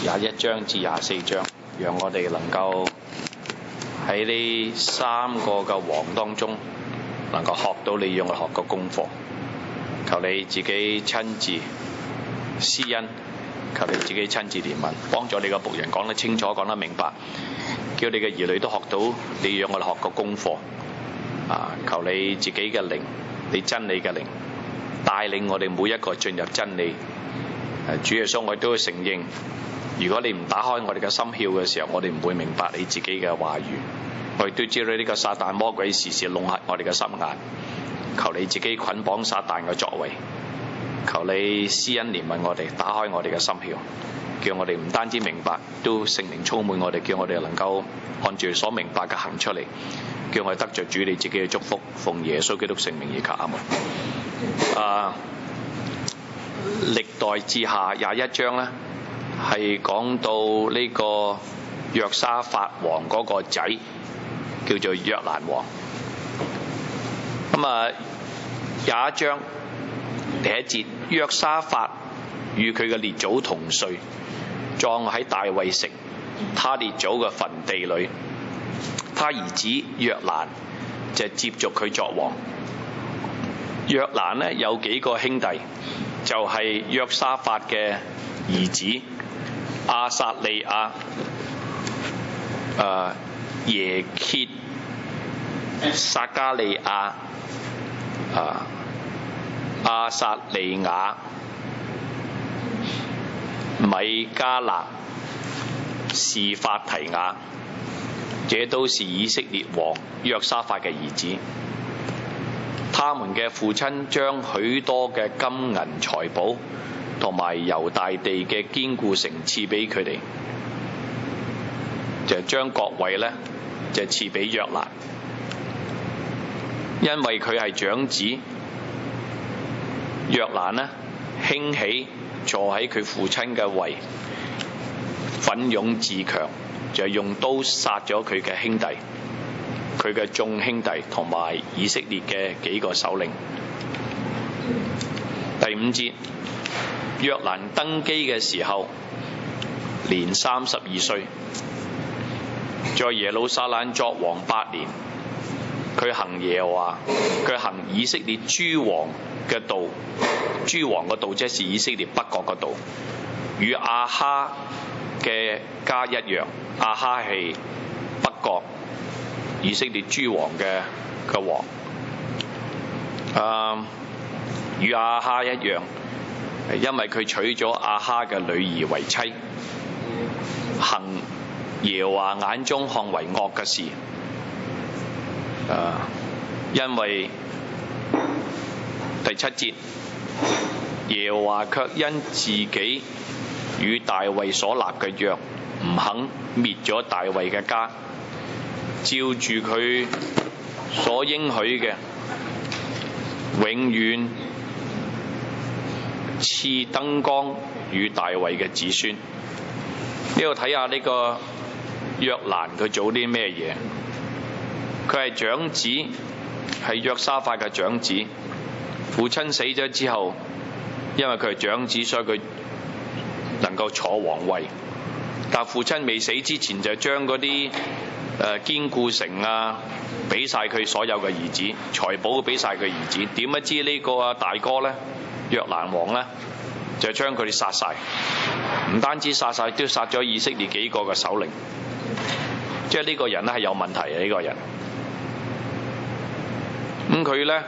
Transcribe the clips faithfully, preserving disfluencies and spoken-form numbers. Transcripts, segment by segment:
廿一章至廿四章，讓我哋能夠喺呢三個嘅王當中，能夠學到你要我學嘅功課。求你自己親自施恩，求你自己親自憐憫，幫助你嘅僕人講得清楚，講得明白，叫你嘅兒女都學到你要我哋學嘅功課。啊！求你自己嘅靈，你真理嘅靈，帶領我哋每一個進入真理。主耶穌，我都會承認，如果你唔打開我哋嘅心竅嘅時候，我哋唔會明白你自己嘅話語。我亦都知道呢個撒旦魔鬼時時弄瞎我哋嘅心眼。求你自己捆綁撒旦嘅作為，求你施恩憐憫我哋，打開我哋嘅心竅，叫我哋唔單止明白，都聖靈充滿我哋，叫我哋能夠按住所明白嘅行出嚟，叫我哋得着主你自己嘅祝福。奉耶穌基督聖名而求，阿門。啊，歷代志下廿一章呢，係講到呢個約沙法王嗰個仔叫做約蘭王。咁啊，廿一章第一節，約沙法與佢嘅列祖同睡，葬喺大衛城他列祖嘅墳地裏。他兒子約蘭就接續佢作王。約蘭呢有幾個兄弟，就係、是、約沙法嘅兒子亞撒利亞、誒耶歇、撒加利亞、啊亞撒利亞、米迦勒、示法提亞，這都是以色列王約沙法嘅兒子。他們嘅父親將許多嘅金銀財寶同埋猶大地嘅堅固城賜俾佢哋，就將國位呢就賜俾約蘭，因為佢係長子。約蘭呢興起坐喺佢父親嘅位，奮勇自強，就用刀殺咗佢嘅兄弟，佢嘅眾兄弟同埋以色列嘅幾個首領。第五節，約蘭登基嘅時候年三十二歲，在耶路撒冷作王八年。佢行耶和華，佢行以色列諸王嘅道，諸王嘅道即係以色列北國嘅道，與亞哈嘅家一樣。亞哈係北國以色列諸王嘅嘅王，啊，與亞哈一樣，因為佢娶咗亞哈嘅女兒為妻，行耶和華眼中看為惡嘅事。啊，因為第七節，耶和華卻因自己與大衛所立嘅約，唔肯滅咗大衛嘅家，照住佢所應許嘅，永遠賜燈光與大衛嘅子孫。呢度睇下呢個約蘭佢做啲咩嘢？佢係長子，係約沙法嘅長子。父親死咗之後，因為佢係長子，所以佢能夠坐皇位。但父親未死之前，就將嗰啲誒堅固城啊，俾晒佢所有嘅兒子，財寶俾晒佢兒子。點不知呢個啊大哥呢，約蘭王呢，就將佢哋殺晒。唔單止殺晒，都殺咗以色列幾個嘅首領。即係呢個人咧係有問題嘅，呢個人。咁佢咧，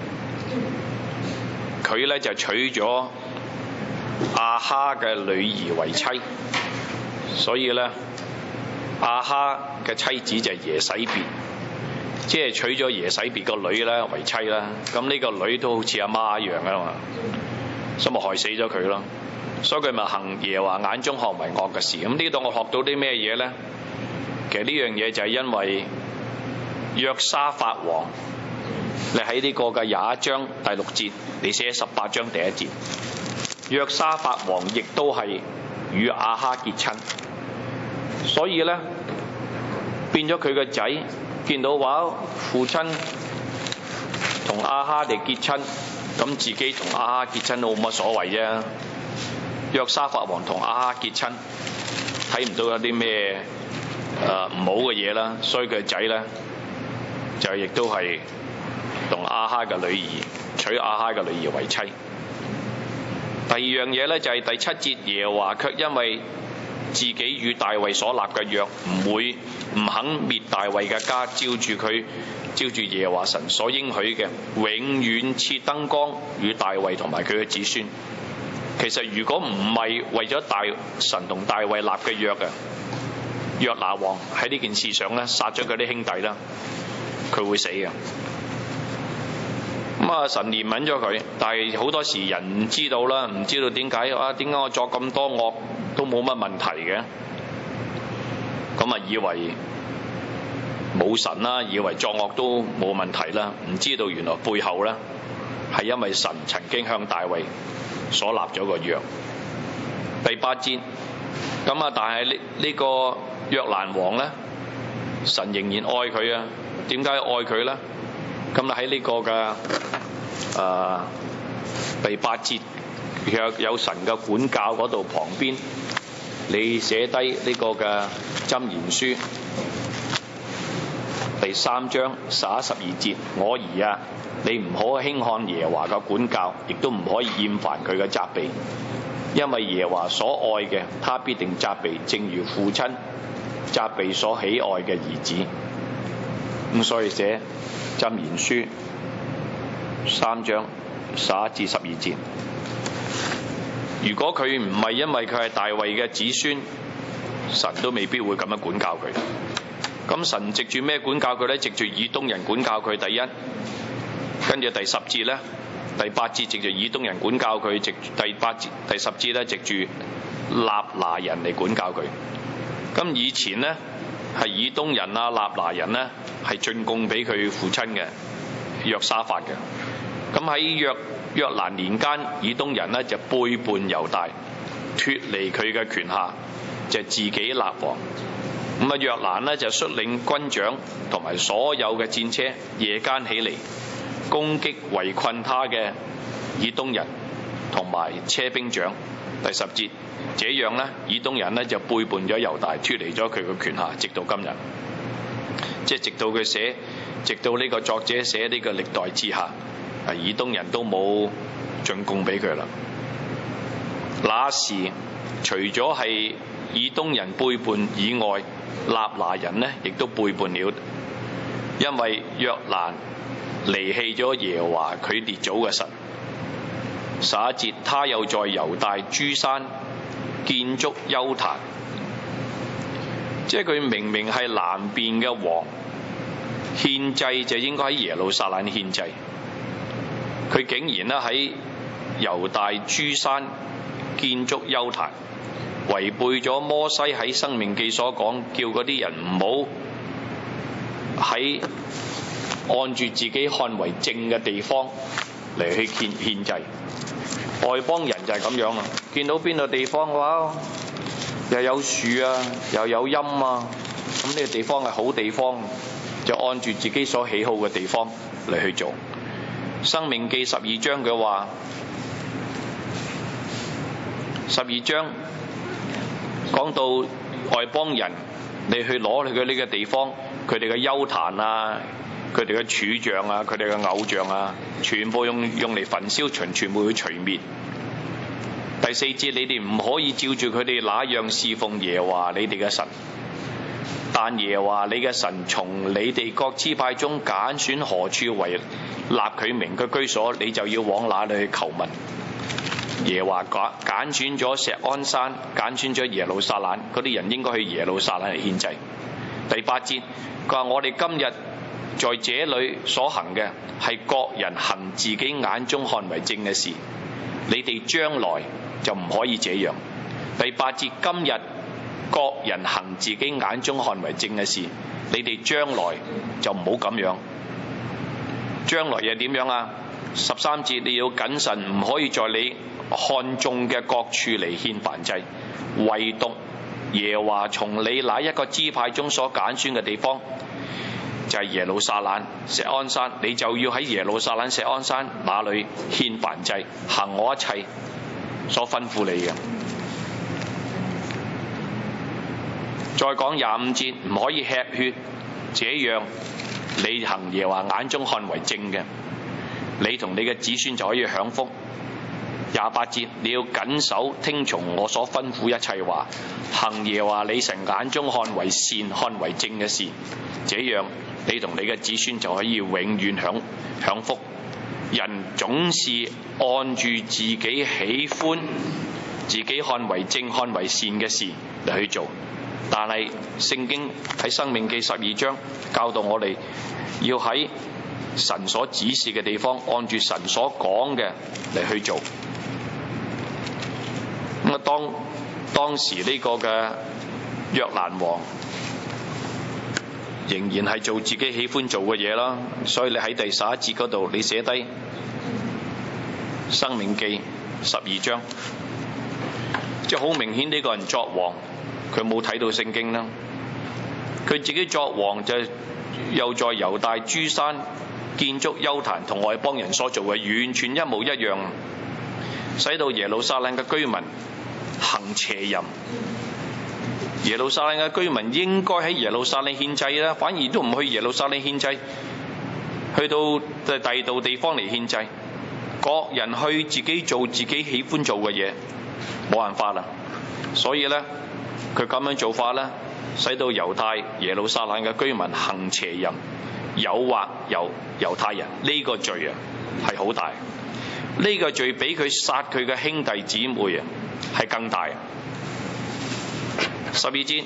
佢咧就娶咗亞哈嘅女兒為妻，所以咧亞哈嘅妻子就係耶洗別，即係娶咗耶洗別個女咧為妻啦。咁呢個女都好似阿媽一樣噶嘛，所以咪害死咗佢咯。所以佢咪行耶和華眼中看為惡嘅事。咁呢度我學到啲咩嘢咧？其實呢樣嘢就係因為約沙法王。你喺呢個嘅廿一章第六節，你寫十八章第一節，約沙法王亦都係與亞哈結親，所以咧變咗佢個仔見到話父親同亞哈哋結親，咁自己同亞哈結親都冇乜所謂啫。 約沙法王同亞哈結親，睇唔到有啲咩誒唔好嘅嘢啦，所以佢仔咧就亦都係同亞哈嘅女兒娶亞哈嘅女兒為妻。第二樣嘢咧就係第七節，耶和華卻因為自己與大衛所立嘅約，唔會唔肯滅大衛嘅家，照住佢照住耶和華神所應許嘅，永遠賜燈光與大衛同埋佢嘅子孫。其實如果唔係為咗大神同大衛立嘅約嘅，約拿王喺呢件事上咧殺咗佢啲兄弟啦，佢會死嘅。咁啊，神憐憫咗佢，但係好多時人唔知道啦，唔知道點解啊？點解我作咁多惡都冇乜問題嘅？咁啊，以為冇神啦，以為作惡都冇問題啦，唔知道原來背後咧係因為神曾經向大衛所立咗個約。第八節，咁啊，但係呢呢個約蘭王咧，神仍然愛佢啊。點解愛佢咧？咁啊喺呢個嘅誒、呃、第八節有有神嘅管教嗰度旁邊，你寫低呢個嘅箴言書第三章十一十二節，我兒啊，你唔可輕看耶和華嘅管教，亦都唔可以厭煩佢嘅責備，因為耶和華所愛嘅，他必定責備，正如父親責備所喜愛嘅兒子。咁所以寫箴言書三章十一至十二節，如果佢唔係因為佢係大衛嘅子孫，神都未必會咁樣管教佢。咁神藉住咩管教佢呢？藉住以東人管教佢。第一，跟住第十節呢，第八節藉住以東人管教佢，藉第八節第十節呢，藉住納拿人嚟管教佢。咁以前呢，係以東人啊、納拿人呢，係進貢俾佢父親嘅約沙法嘅。咁喺約約蘭年間，以東人呢就背叛猶大，脫離佢嘅權下，就自己立王。咁啊，約蘭呢就率領軍長同埋所有嘅戰車，夜間起嚟攻擊圍困他嘅以東人同埋車兵長。第十節，這樣呢，以東人呢就背叛咗猶大，脫離咗佢嘅權下，直到今日。即係直到佢寫，直到呢個作者寫呢個歷代志下，啊，以東人都冇進貢俾佢啦。那時除咗係以東人背叛以外，納拿人呢亦都背叛了，因為約蘭離棄咗耶和華佢列祖嘅神。十一節，他又在猶大諸山建築邱壇，即係佢明明係南邊嘅王，獻祭就應該喺耶路撒冷獻祭，佢竟然咧喺猶大諸山建築邱壇，違背咗摩西喺申命記所講，叫嗰啲人唔好喺按住自己看為正嘅地方嚟去獻獻祭。外邦人就係咁樣啦，見到邊度地方嘅話，又有樹啊，又有陰啊，咁呢個地方係好地方，就按住自己所喜好嘅地方嚟去做。申命記十二章嘅話，十二章講到外邦人，你去攞佢嘅呢個地方，佢哋嘅邱壇啊，佢哋嘅柱像啊，佢哋嘅偶像啊，全部用用嚟焚燒，全全部去除滅。第四節，你哋唔可以照住佢哋那樣侍奉耶和華你哋嘅神，但耶和華你嘅神從你哋各支派中揀選何處為立佢名嘅居所，你就要往那裏去求問。耶和華揀揀選咗錫安山，揀選咗耶路撒冷，嗰啲人應該去耶路撒冷嚟獻祭。第八節，佢話我哋今日在這裏所行嘅係各人行自己眼中看為正嘅事，你哋將來就唔可以這樣。第八節，今日各人行自己眼中看為正嘅事，你哋將來就唔好咁樣。將來又點樣啊？十三節，你要謹慎，唔可以在你看中嘅各處嚟獻燔祭，唯獨耶和華從你那一個支派中所揀選嘅地方，就係耶路撒冷錫安山，你就要喺耶路撒冷錫安山那裏獻燔祭，行我一切所吩咐你嘅。 再講廿五節，唔可以吃血，這樣你行耶和華眼中看為正嘅，你同你嘅子孫就可以享福。廿八節，你要謹守聽從我所吩咐一切話，行耶和華你神眼中看為善看為正嘅事，這樣你同你嘅子孫就可以永遠享享福。人總是按住自己喜歡、自己看為正看為善嘅事嚟去做，但係聖經喺申命記十二章教導我哋要喺神所指示嘅地方按住神所講嘅嚟去做。咁啊，當當時呢個嘅約蘭王仍然係做自己喜歡做嘅嘢啦，所以你喺第十一節嗰度你寫低《申命記》十二章，即係好明顯呢個人作王，佢冇睇到聖經啦。佢自己作王就又在猶大諸山建築邱壇，同外邦人所做嘅完全一模一樣，使到耶路撒冷嘅居民行邪淫。耶路撒冷嘅居民應該喺耶路撒冷獻祭啦，反而都唔去耶路撒冷獻祭，去到第二度地方嚟獻祭。各人去自己做自己喜歡做嘅嘢，冇辦法啦。所以呢，佢咁樣做法呢，使到猶太耶路撒冷嘅居民行邪淫，誘惑猶猶太人，呢個罪啊係好大。呢個罪比佢殺佢嘅兄弟姊妹啊係更大。十二節，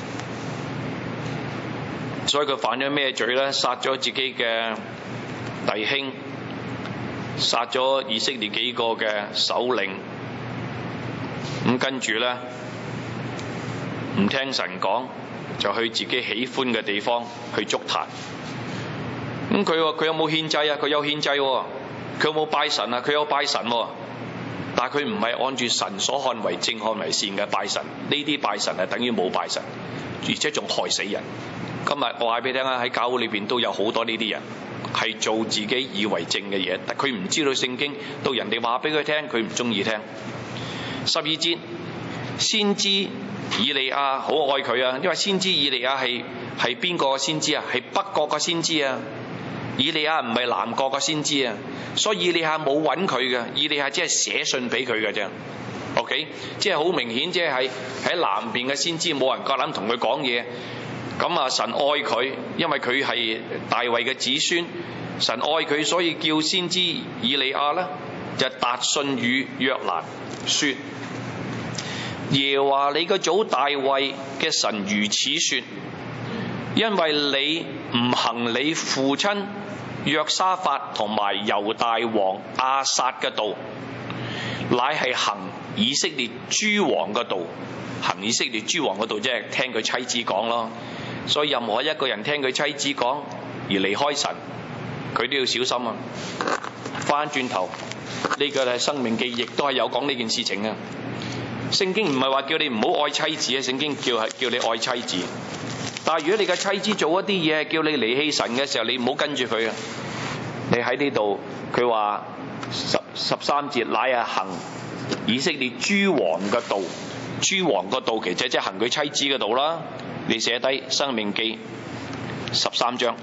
所以佢犯咗咩罪呢？殺咗自己嘅弟兄，殺咗以色列幾個嘅首領，咁跟住呢，唔聽神講，就去自己喜歡嘅地方去築壇。咁佢話佢有冇獻祭啊？佢有獻祭喎。佢有冇拜神啊？佢有拜神喎。但係佢唔係按住神所看為正看為善嘅拜神，呢啲拜神係等於冇拜神，而且仲害死人。今日我話俾你聽啊，喺教會裏邊都有好多呢啲人係做自己以為正嘅嘢，但佢唔知道聖經，到人哋話俾佢聽，佢唔中意聽。十二節，先知以利亞好愛佢啊，因為先知以利亞係係邊個嘅先知啊？係北國嘅先知啊。以利亞唔係南國嘅先知啊，所以以利亞冇揾佢嘅，以利亞只係寫信俾佢嘅啫。OK， 即係好明顯，即係喺南邊嘅先知冇人夠膽同佢講嘢。咁啊，神愛佢，因為佢係大衛嘅子孫，神愛佢，所以叫先知以利亞呢，就達信與約蘭說：耶和華你個祖大衛嘅神如此說，因為你唔行你父親約沙法同埋猶大王亞撒嘅道，乃係行以色列諸王嘅道。行以色列諸王嘅道，即係聽佢妻子講咯。所以任何一個人聽佢妻子講而離開神，佢都要小心啊！翻轉頭呢個係申命記，亦都係有講呢件事情啊。聖經唔係話叫你唔好愛妻子啊，聖經叫係叫你愛妻子。但係如果你嘅妻子做一啲嘢叫你離棄神嘅時候，你唔好跟住佢啊！你喺呢度佢話十十三節，乃係行以色列諸王嘅道，諸王嘅道其實即係行佢妻子嘅道啦。你寫低申命記十三章，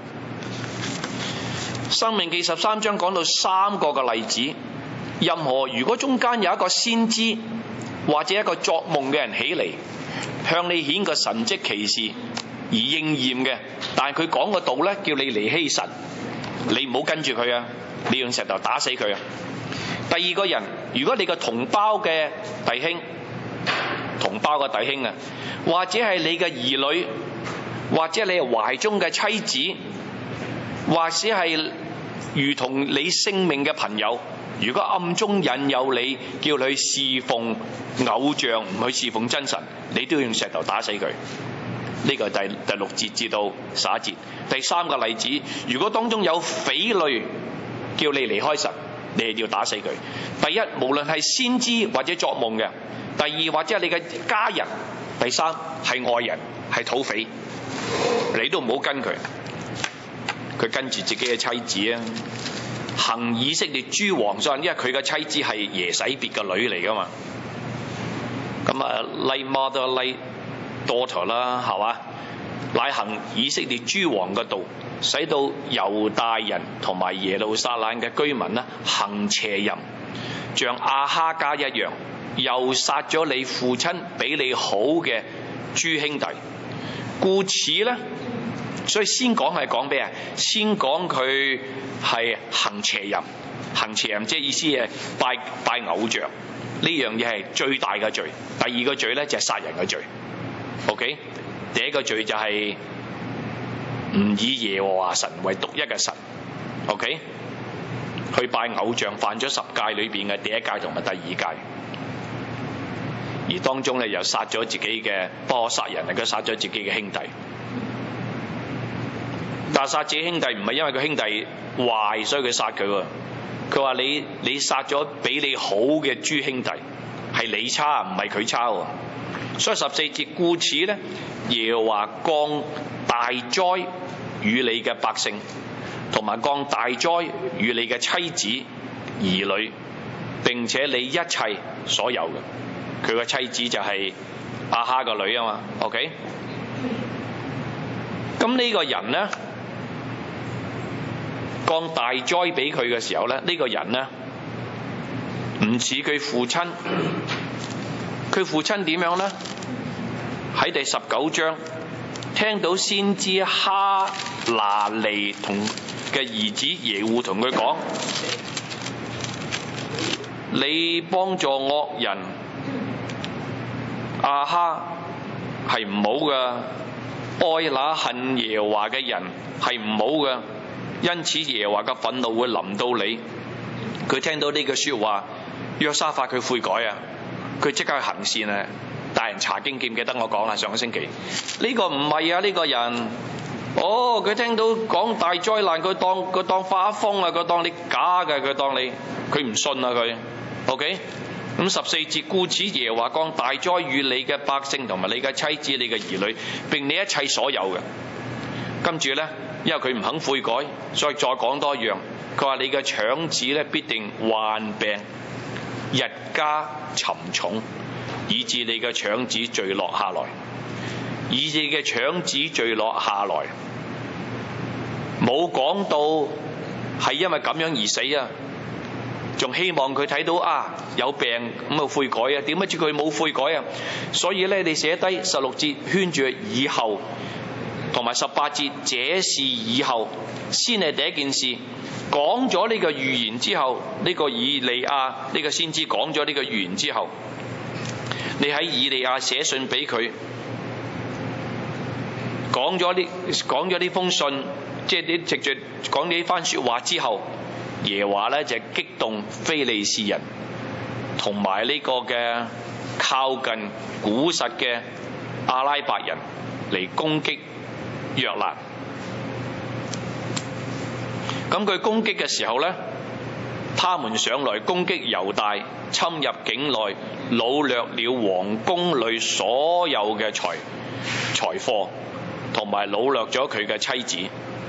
申命記十三章講到三個嘅例子。任何如果中間有一個先知或者一個作夢嘅人起嚟向你顯個神蹟奇事而應驗嘅，但係佢講個道呢，叫你離棄神，你唔好跟住佢啊！你用石頭打死佢啊！第二個人，如果你個同胞嘅弟兄，同胞嘅弟兄啊，或者係你嘅兒女，或者你係懷中嘅妻子，或者係如同你性命嘅朋友，如果暗中引誘你，叫你侍奉偶像，唔去侍奉真神，你都要用石頭打死佢。呢個係第第六節至到十一節。第三個例子，如果當中有匪類叫你離開神，你係要打死佢。第一，無論係先知或者作夢嘅；第二，或者係你嘅家人；第三，係外人，係土匪，你都唔好跟佢。佢跟住自己嘅妻子啊，行以色列諸王上，因為佢嘅妻子係耶洗別嘅女嚟噶嘛。咁啊，like mother like daughter 啦，係嘛？乃行以色列諸王嘅道，使到猶大人同埋耶路撒冷嘅居民呢行邪淫，像亞哈家一樣，又殺咗你父親比你好嘅諸兄弟。故此呢，所以先講係講咩啊？先講佢係行邪淫，行邪淫即係意思係拜拜偶像，呢樣嘢係最大嘅罪。第二個罪呢，就係殺人嘅罪。OK， 第一個罪就係唔以耶和華神為獨一嘅神。OK， 去拜偶像，犯咗十誡裏邊嘅第一誡同埋第二誡，而當中咧又殺咗自己嘅，不可殺人，係佢殺咗自己嘅兄弟。但係殺自己兄弟唔係因為佢兄弟壞所以佢殺佢喎，佢話你你殺咗比你好嘅諸兄弟，係你差唔係佢差喎。所以十四節，故此咧，耶和華降大災與你嘅百姓，同埋降大災與你嘅妻子兒女，並且你一切所有嘅。佢嘅妻子就係亞哈個女啊嘛。OK， 咁呢個人呢，降大災俾佢嘅時候咧，呢、呢個人呢，唔似佢父親。佢父親點樣呢？喺第十九章聽到先知哈拿尼同嘅兒子耶戶同佢講：你幫助惡人亞哈係唔好噶，愛那恨耶和華嘅人係唔好噶，因此耶和華嘅憤怒會臨到你。佢聽到呢句說話，約沙法佢悔改啊！佢即刻去行善啊！大人查經記唔記得我講啦？上個星期呢、這個唔係啊，呢、這個人哦，佢聽到講大災難，佢當佢當發瘋啊，佢當你假嘅，佢當你佢唔信啊佢。OK， 咁十四節，故此耶和華降大災與你嘅百姓同埋你嘅妻子、你嘅兒女，並你一切所有嘅。跟住呢，因為佢唔肯悔改，所以再講多一樣。佢話你嘅腸子咧必定患病，日加沉重，以致你嘅腸子墜落下來，以致你嘅腸子墜落下來，冇講到係因為咁樣而死啊，仲希望佢睇到啊有病咁啊悔改啊，點解知佢冇悔改啊？所以咧，你寫低十六節圈住以後，同埋十八節這是以後，先係第一件事。講咗呢個預言之後，呢、這個以利亞呢、這個先知講咗呢個預言之後，你喺以利亞寫信俾佢，講咗呢講咗呢封信，即係你直接講呢番說話之後，耶和華咧就激動非利士人同埋呢個嘅靠近古實嘅阿拉伯人嚟攻擊約蘭。咁佢攻擊嘅時候呢，他們上來攻擊猶大，侵入境內，擄掠了王宮裏所有嘅財財貨，同埋擄掠咗佢嘅妻子，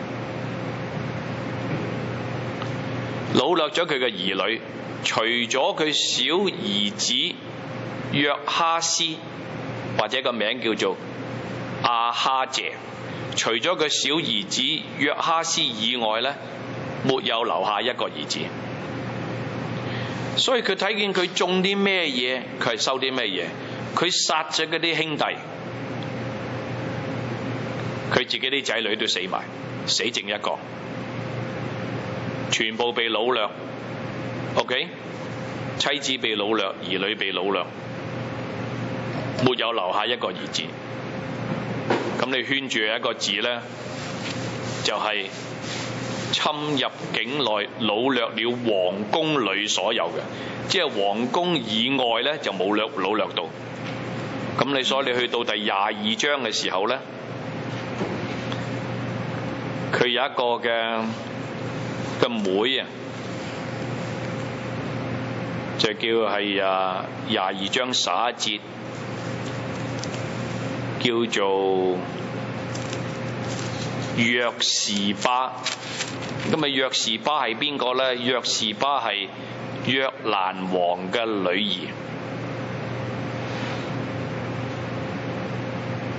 擄掠咗佢嘅兒女，除咗佢小兒子約哈斯，或者個名叫做亞哈謝，除咗佢小兒子約哈斯以外呢，沒有留下一個兒子。所以佢睇見佢種啲咩嘢，佢係收啲咩嘢。佢殺咗嗰啲兄弟，佢自己啲仔女都死埋，死剩一個，全部被擄掠。OK， 妻子被擄掠，兒女被擄掠，沒有留下一個兒子。咁你圈住一個字呢，就係、是、侵入境內，擄掠了皇宮裏所有嘅，即係皇宮以外呢，就冇掠擄掠到。咁你所以你去到第廿二章嘅時候呢，佢有一個嘅嘅妹啊，就叫係啊廿二章十一節，叫做約士巴。咁啊，約士巴係邊個呢？約士巴係約蘭王嘅女兒。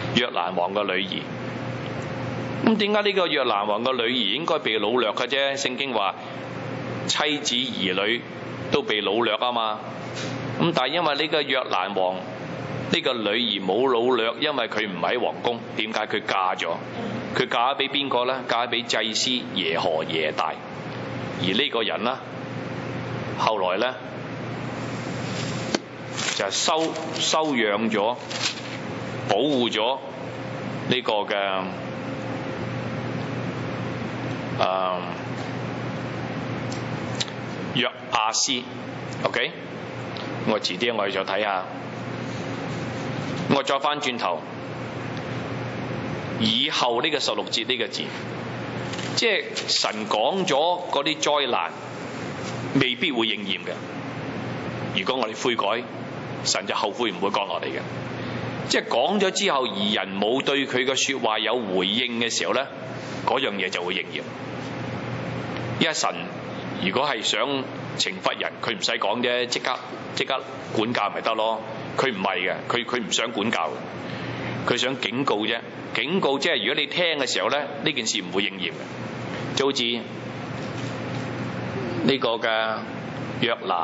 約蘭王嘅女兒。咁點解呢個約蘭王嘅女兒應該被擄掠嘅啫？聖經話妻子兒女都被擄掠啊嘛。咁但係因為呢個約蘭王呢個女兒冇擄掠，因為佢唔喺皇宮。點解佢嫁咗？佢嫁咗俾邊個呢？嫁咗俾祭司耶何耶大。而呢個人呢，後來呢，就係收收養咗、保護咗呢個嘅誒約阿斯。OK， 我遲啲我哋再睇下。我再翻轉頭，以後呢個十六節呢個字，即係神講咗嗰啲災難，未必會應驗嘅。如果我哋悔改，神就後悔唔會降落嚟嘅。即係講咗之後，而人冇對佢嘅說話有回應嘅時候呢，嗰樣嘢就會應驗。因為神如果係想懲罰人，佢唔使講啫，即刻即刻管教咪得咯。佢唔係嘅，佢佢唔想管教嘅，佢想警告啫。警告即係如果你聽嘅時候咧，呢件事唔會應驗嘅。就好似呢個嘅約拿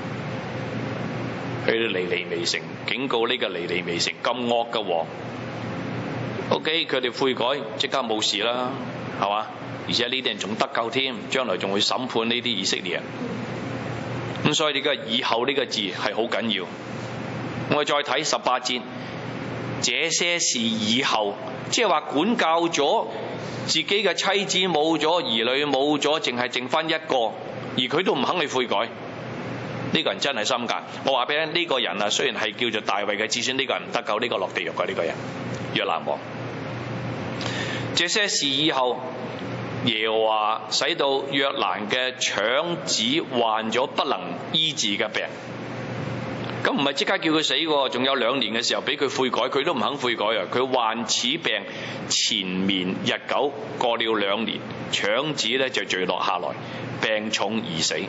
去到尼尼微城，警告呢個尼尼微城咁惡嘅王。OK， 佢哋悔改，即刻冇事啦，係嘛？而且呢啲人仲得救添，將來仲會審判呢啲以色列人。咁所以呢個以後呢個字係好緊要。我哋再睇十八節，這些事以後，即係話管教咗自己嘅妻子冇咗，兒女冇咗，淨係剩翻一個，而佢都唔肯去悔改。呢、這個人真係心硬。我話俾你聽，呢個人啊，雖然係叫做大衛嘅子孫，呢、這個人唔得救，呢、這個落地獄嘅呢個人，約蘭王。這些事以後，耶和華使到約蘭嘅腸子患咗不能醫治嘅病。咁唔係即刻叫佢死喎，仲有兩年嘅時候俾佢悔改，佢都唔肯悔改啊！佢患此病纏綿日久，過了兩年，腸子咧就墜落下來，病重而死。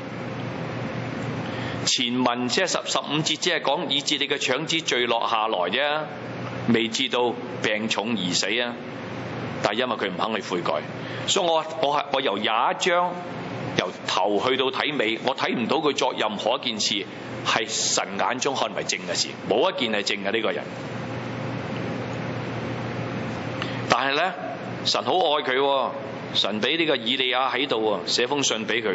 前文即係十十五節，即係講以致你嘅腸子墜落下來啫，未至到病重而死啊！但係因為佢唔肯去悔改，所以我我係我由廿一章由頭去到睇尾，我睇唔到佢作任何一件事係神眼中看為正嘅事，冇一件係正嘅呢個人。但係咧，神好愛佢，神俾呢個以利亞喺度啊，寫封信俾佢。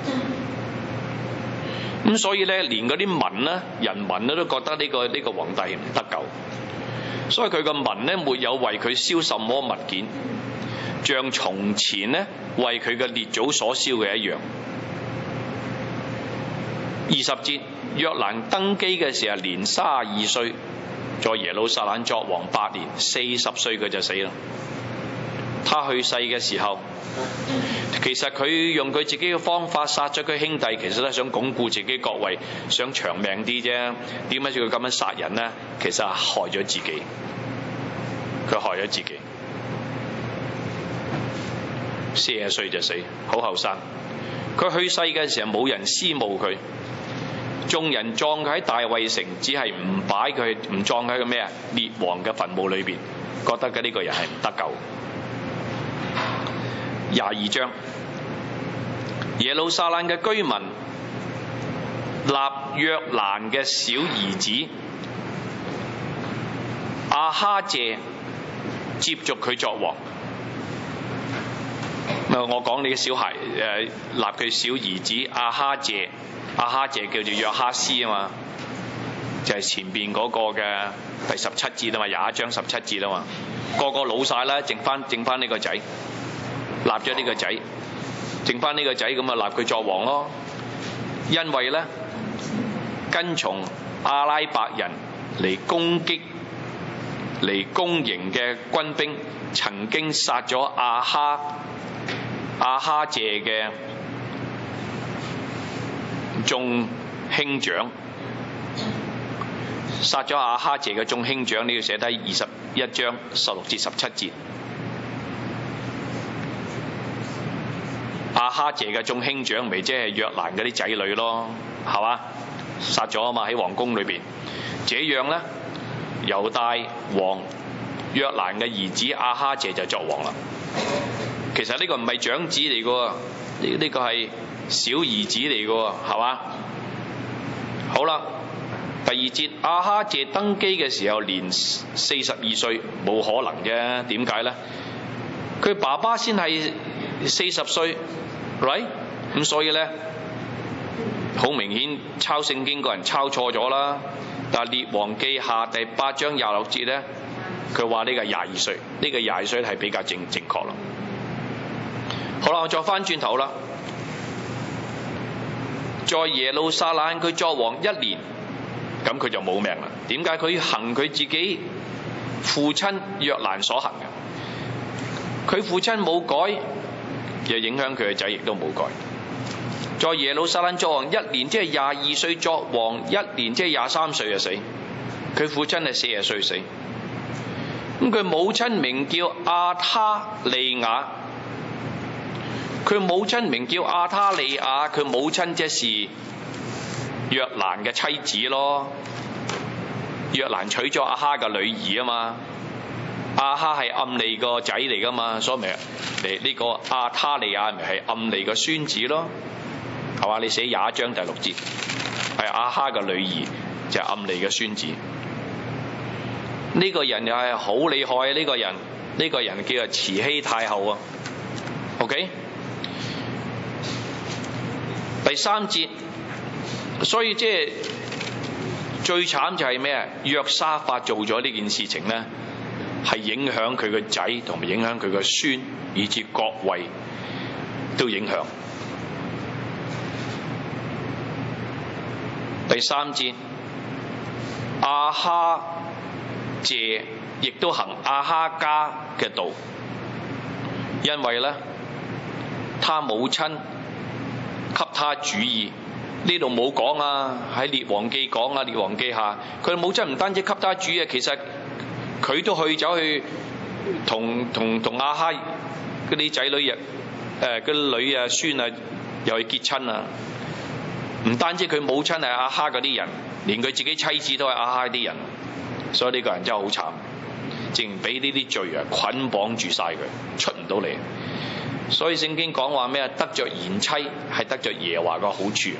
咁所以咧，連嗰啲民咧、人民咧都覺得呢個呢個皇帝唔得救，所以佢個民咧沒有為佢燒什麼物件，像從前咧為佢嘅列祖所燒嘅一樣。二十節，約蘭登基嘅時候年三十二歲，在耶路撒冷作王八年，四十歲佢就死啦。他去世嘅時候，其實佢用佢自己嘅方法殺咗佢兄弟，其實都係想鞏固自己國位，想長命啲啫。點解佢咁樣殺人呢？其實係害咗自己，佢害咗自己。四十歲就死，好後生。佢去世嘅時候冇人思慕佢，眾人葬佢喺大衛城，只係唔擺佢，唔葬喺個咩啊列王嘅墳墓裏邊，覺得嘅呢個人係唔得救。廿二章，耶路撒冷嘅居民立約蘭嘅小兒子亞哈謝接續佢作王。我講你嘅小孩誒，立佢小兒子亞哈謝，亞哈謝叫做約哈斯啊嘛，就係、是、前邊嗰個嘅第十七節啊嘛，廿一章十七節啊嘛，個個老晒啦，剩翻剩翻呢個仔。立咗呢個仔，剩翻呢個仔咁啊，立佢作王咯。因為咧，跟從阿拉伯人嚟攻擊嚟攻營嘅軍兵，曾經殺咗亞哈亞哈謝嘅眾兄長，殺咗亞哈謝嘅眾兄長，你要寫低二十一章十六至十七節。亞哈謝嘅眾兄長咪即係約蘭嗰啲仔女咯，係嘛？殺咗啊嘛，喺皇宮裏邊。這樣呢，猶大王約蘭嘅兒子亞哈謝就作王啦。其實呢個唔係長子嚟嘅，呢呢個係小兒子嚟嘅，係嘛？好啦，第二節，亞哈謝登基嘅時候年四十二歲，冇可能啫。點解呢？佢爸爸先係四十歲 right？ 咁所以呢，好明顯抄聖經個人抄錯咗啦。但係列王記下第八章廿六節呢，佢話呢個廿二歲，呢個廿二歲係比較正正確咯。好啦，我再翻轉頭啦，在耶路撒冷佢作王一年，咁佢就冇命啦。點解？佢行佢自己父親約蘭所行嘅，佢父親冇改，又影響佢嘅仔亦都冇改。在耶路撒冷作王一年，即係廿二歲作王一年，即係廿三歲就死。佢父親係四十歲死。咁佢母親名叫亞他利雅，佢母親名叫亞他利雅，佢母親即是約蘭嘅妻子咯。約蘭娶咗亞哈嘅女兒啊嘛，亞哈係暗利個仔嚟噶嘛，所以咪嚟呢個亞他利雅咪係暗利個孫子咯。係嘛？你寫廿一章第六節，係亞哈嘅女兒就係暗利嘅孫子。呢、這個人又係好厲害啊！呢、這個人，呢、這個人叫做慈禧太后啊。OK， 第三節，所以即係最慘就係咩啊？約沙法做咗呢件事情咧，係影響佢個仔，同埋影響佢個孫，以至國位都影響。第三節，亞哈謝亦都行亞哈家嘅道，因為咧，他母親給他主意。呢度冇講啊，喺列王記講啊，列王記下，佢母親唔單止給他主意，其實佢都去走去同同同亞哈嗰啲仔女啊，誒嗰啲女啊孫啊，又去結親啊。唔單止佢母親係亞哈嗰啲人，連佢自己妻子都係亞哈啲人，所以呢個人真係好慘，淨俾呢啲罪啊捆綁住晒佢，出唔到嚟。所以聖經講話咩啊？得着賢妻係得着耶和華嘅好處，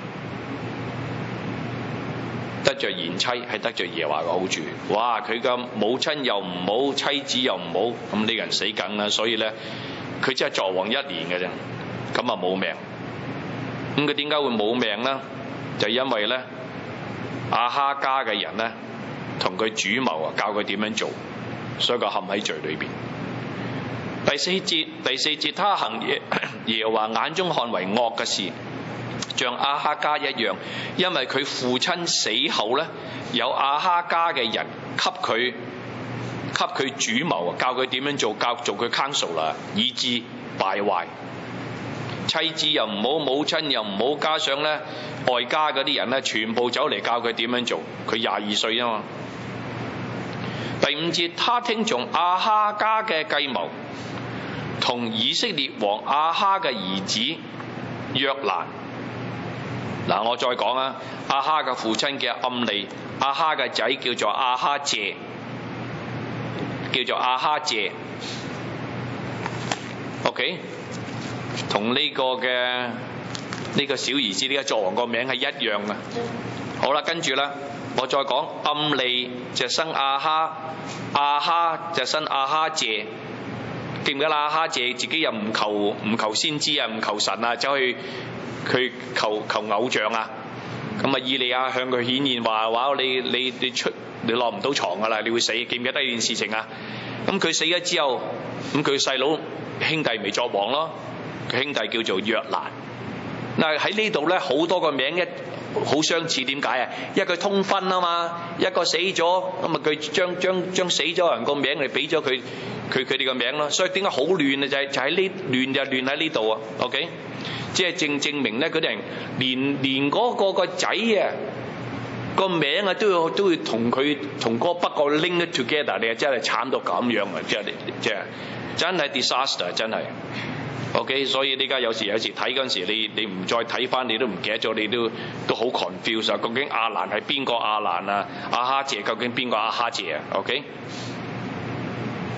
得着賢妻係得着耶和華嘅好處。哇！佢嘅母親又唔好，妻子又唔好，咁呢個人死梗啦。所以咧，佢真係作王一年嘅啫，咁啊冇命。咁佢點解會冇命呢？就因為咧亞哈家嘅人咧同佢主謀啊，教佢點樣做，所以佢陷喺罪裏邊。第四節，第四節，他行耶耶和華眼中看為惡嘅事，像亞哈家一樣，因為佢父親死後咧，有亞哈家嘅人給佢給佢主謀啊，教佢點樣做，教做佢 counsel 啦，以致敗壞。妻子又唔好，母親又唔好，加上咧外家嗰啲人咧，全部走嚟教佢點樣做。佢廿二歲啊嘛。第五節，他聽從亞哈家嘅計謀，同以色列王亞哈嘅兒子約蘭。嗱，我再講啊，亞哈嘅父親叫暗利，亞哈嘅仔叫做亞哈謝，叫做亞哈謝。OK。同呢個嘅呢、呢個小兒子呢個作王個名係一樣嘅。好啦，跟住啦，我再講暗利就生亞哈，亞哈就生亞哈謝。記唔記得亞哈謝自己又唔求唔求先知啊，唔求神啊，走去佢求求偶像啊。咁啊，以利亞向佢顯現話：話你你你出你落唔到床噶啦，你會死。記唔記得呢件事情啊？咁佢死咗之後，咁佢細佬兄弟咪作王咯。佢兄弟叫做約蘭。嗱，喺呢度咧，好多個名一好相似，點解啊？一個通婚啊嘛，一個死咗，咁啊佢將將將死咗人個名嚟俾咗佢佢佢哋個名咯。所以點解好亂啊？就係就喺呢亂就亂喺呢度啊。OK， 即係正證明咧，嗰啲人連連嗰個個仔啊個名啊都要都要同佢同嗰個不過 link it together， 你啊真係慘到咁樣啊！即係即係真係 disaster， 真係。OK， 所以呢家有時有時睇嗰陣時，你你唔再睇翻，你都唔記得咗，你都都好 confuse 啊！究竟亞蘭係邊個亞蘭啊？亞哈謝究竟邊個亞哈謝啊 ？OK，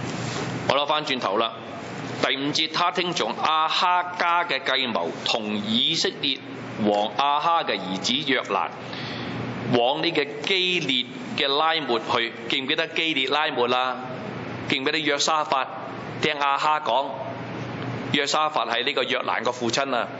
我攞翻轉頭啦，第五節，他聽從亞哈家嘅計謀，同以色列王亞哈嘅兒子約蘭往呢個基列嘅拉末去。記唔記得基列拉末啦？記唔記得約沙法聽亞哈講？約沙法係呢個約蘭個父親啊，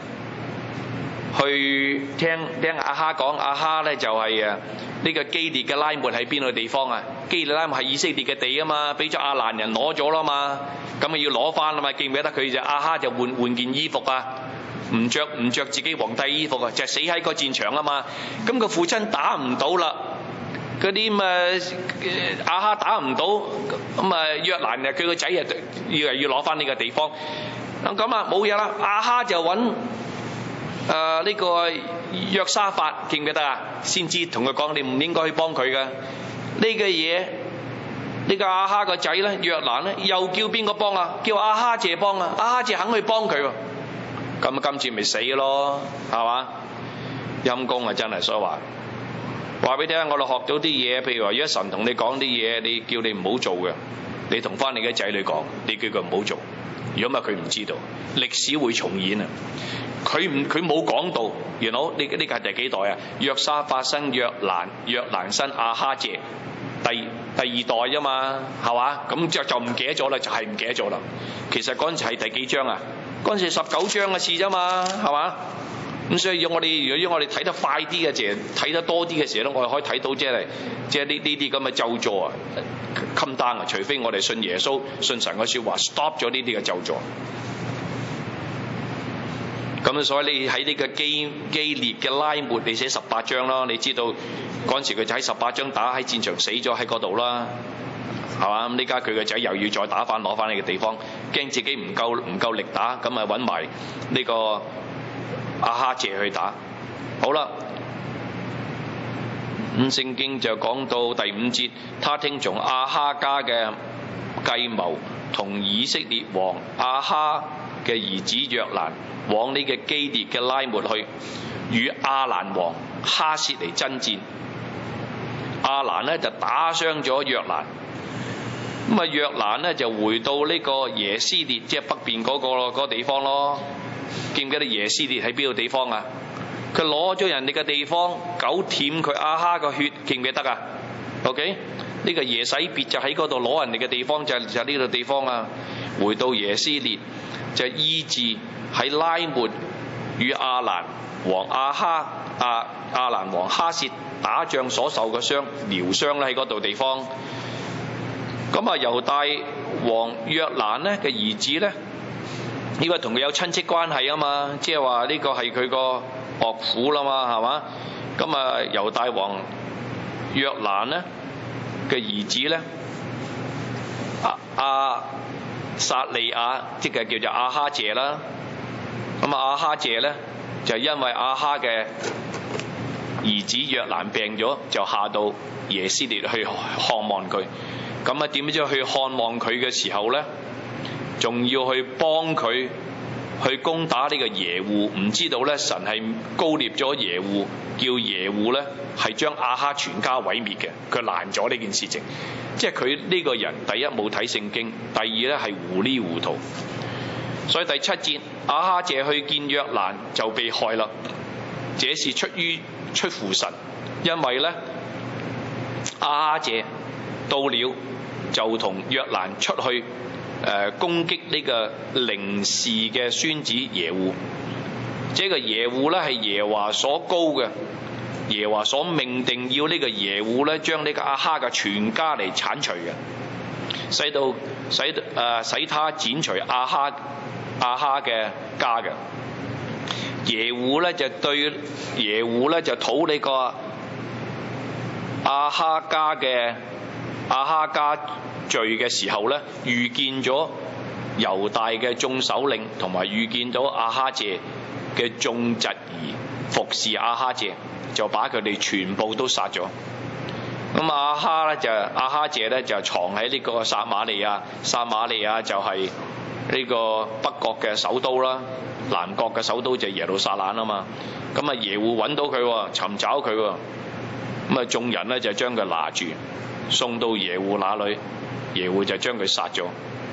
去聽聽亞哈講。亞哈咧就係誒呢個基列嘅拉末喺邊個地方啊？基列拉末係以色列嘅地啊嘛，俾咗亞蘭人攞咗啦嘛，咁啊要攞翻啊嘛。記唔記得佢就亞哈就換換件衣服啊？唔着唔着自己皇帝衣服啊，就死喺個戰場啊嘛。咁個父親打唔到啦，嗰啲咁啊亞哈打唔到，咁啊約蘭啊佢個仔啊要要攞翻呢個地方。咁啊冇嘢啦，亞哈就揾誒呢個約沙法，記唔記得啊？先知同佢講，你唔應該去幫佢嘅呢個嘢。呢個亞哈個仔咧約蘭咧又叫邊個幫啊？叫亞哈謝幫啊！亞哈謝肯去幫佢喎。咁今次咪死咯，係嘛？陰公啊，真係。所以話話俾你聽，我哋學到啲嘢，譬如話，如果神同你講啲嘢，你叫你唔好做嘅，你同翻你嘅仔女講，你叫佢唔好做。如果唔係佢唔知道，歷史會重演啊！佢唔佢冇講到，原來呢呢個係第幾代啊？約沙法生約蘭，約蘭生亞哈謝，第第二代啫嘛，係嘛？咁就就唔記得咗啦，就係唔記得咗啦。其實嗰陣時係第幾章啊？嗰陣時十九章嘅事啫嘛，係嘛？咁所以要我哋，如果要我哋睇得快啲嘅，就睇得多啲嘅時候咧，我哋可以睇到即係即係呢呢啲咁嘅咒詛啊，come down啊！除非我哋信耶穌、信神嘅説話 ，stop 咗呢啲嘅咒詛。咁所以你喺呢個基基列嘅拉末，你寫十八章咯。你知道嗰陣時佢就喺十八章打喺戰場死咗喺嗰度啦，係嘛？咁呢家佢個仔又要再打翻攞翻呢個地方，驚自己唔夠唔夠力打，咁啊揾埋呢個亞哈謝去打。好啦，咁聖經就講到第五節，他聽從亞哈家嘅計謀，同以色列王亞哈嘅兒子約蘭往呢個基列嘅拉末去，與亞蘭王哈薛嚟爭戰。亞蘭呢就打傷咗約蘭，咁啊約蘭呢就回到呢個耶斯列，即係北邊嗰個嗰個地方咯。記唔記得耶斯列喺邊個地方啊？佢攞咗人哋嘅地方，狗舔佢亞哈個血，記唔記得啊 ？OK， 呢個耶洗別就喺嗰度攞人哋嘅地方，就就呢度地方啊。回到耶斯列就醫治喺拉末與亞蘭王亞哈亞亞蘭王哈薛打仗所受嘅傷療傷咧，喺嗰度地方。咁啊猶大王約蘭呢嘅兒子咧，呢個同佢有親戚關係啊嘛，即係話呢個係佢個岳父啦嘛，係嘛？咁啊猶大王約蘭呢嘅兒子咧，阿阿撒利亞即係叫做亞哈謝啦。咁啊亞哈謝咧就因為亞哈嘅兒子約蘭病咗，就下到耶斯列去看望佢。咁啊點知去看望佢嘅時候咧，仲要去幫佢去攻打呢個耶戶。唔知道咧神係膏立咗耶戶，叫耶戶咧係將亞哈全家毀滅嘅。佢攔咗呢件事情，即係佢呢個人第一冇睇聖經，第二咧係糊裡糊塗。所以第七節亞哈謝去見約蘭就被害啦。這是出於出乎神，因為咧亞哈謝到了就同約蘭出去誒、呃、攻擊呢個寧示嘅孫子耶戶。這個耶戶咧係耶華所膏嘅，耶華所命定要呢個耶戶咧將呢個亞哈嘅全家嚟剷除嘅，使到使誒、呃、使他剪除亞哈亞哈嘅家嘅。耶戶咧就對耶戶咧就討呢個亞哈家嘅亞哈家罪嘅時候咧，遇見咗猶大嘅眾首領，同埋遇見到亞哈謝嘅眾侄兒服侍亞哈謝，就把佢哋全部都殺咗。咁亞哈咧就亞哈謝咧就藏喺呢個撒瑪利亞，撒瑪利亞就係呢個北國嘅首都啦，南國嘅首都就係耶路撒冷啊嘛。咁啊耶戶揾到佢，尋找佢，咁啊眾人咧就將佢拿住，送到耶戶那裏，耶戶就將佢殺咗。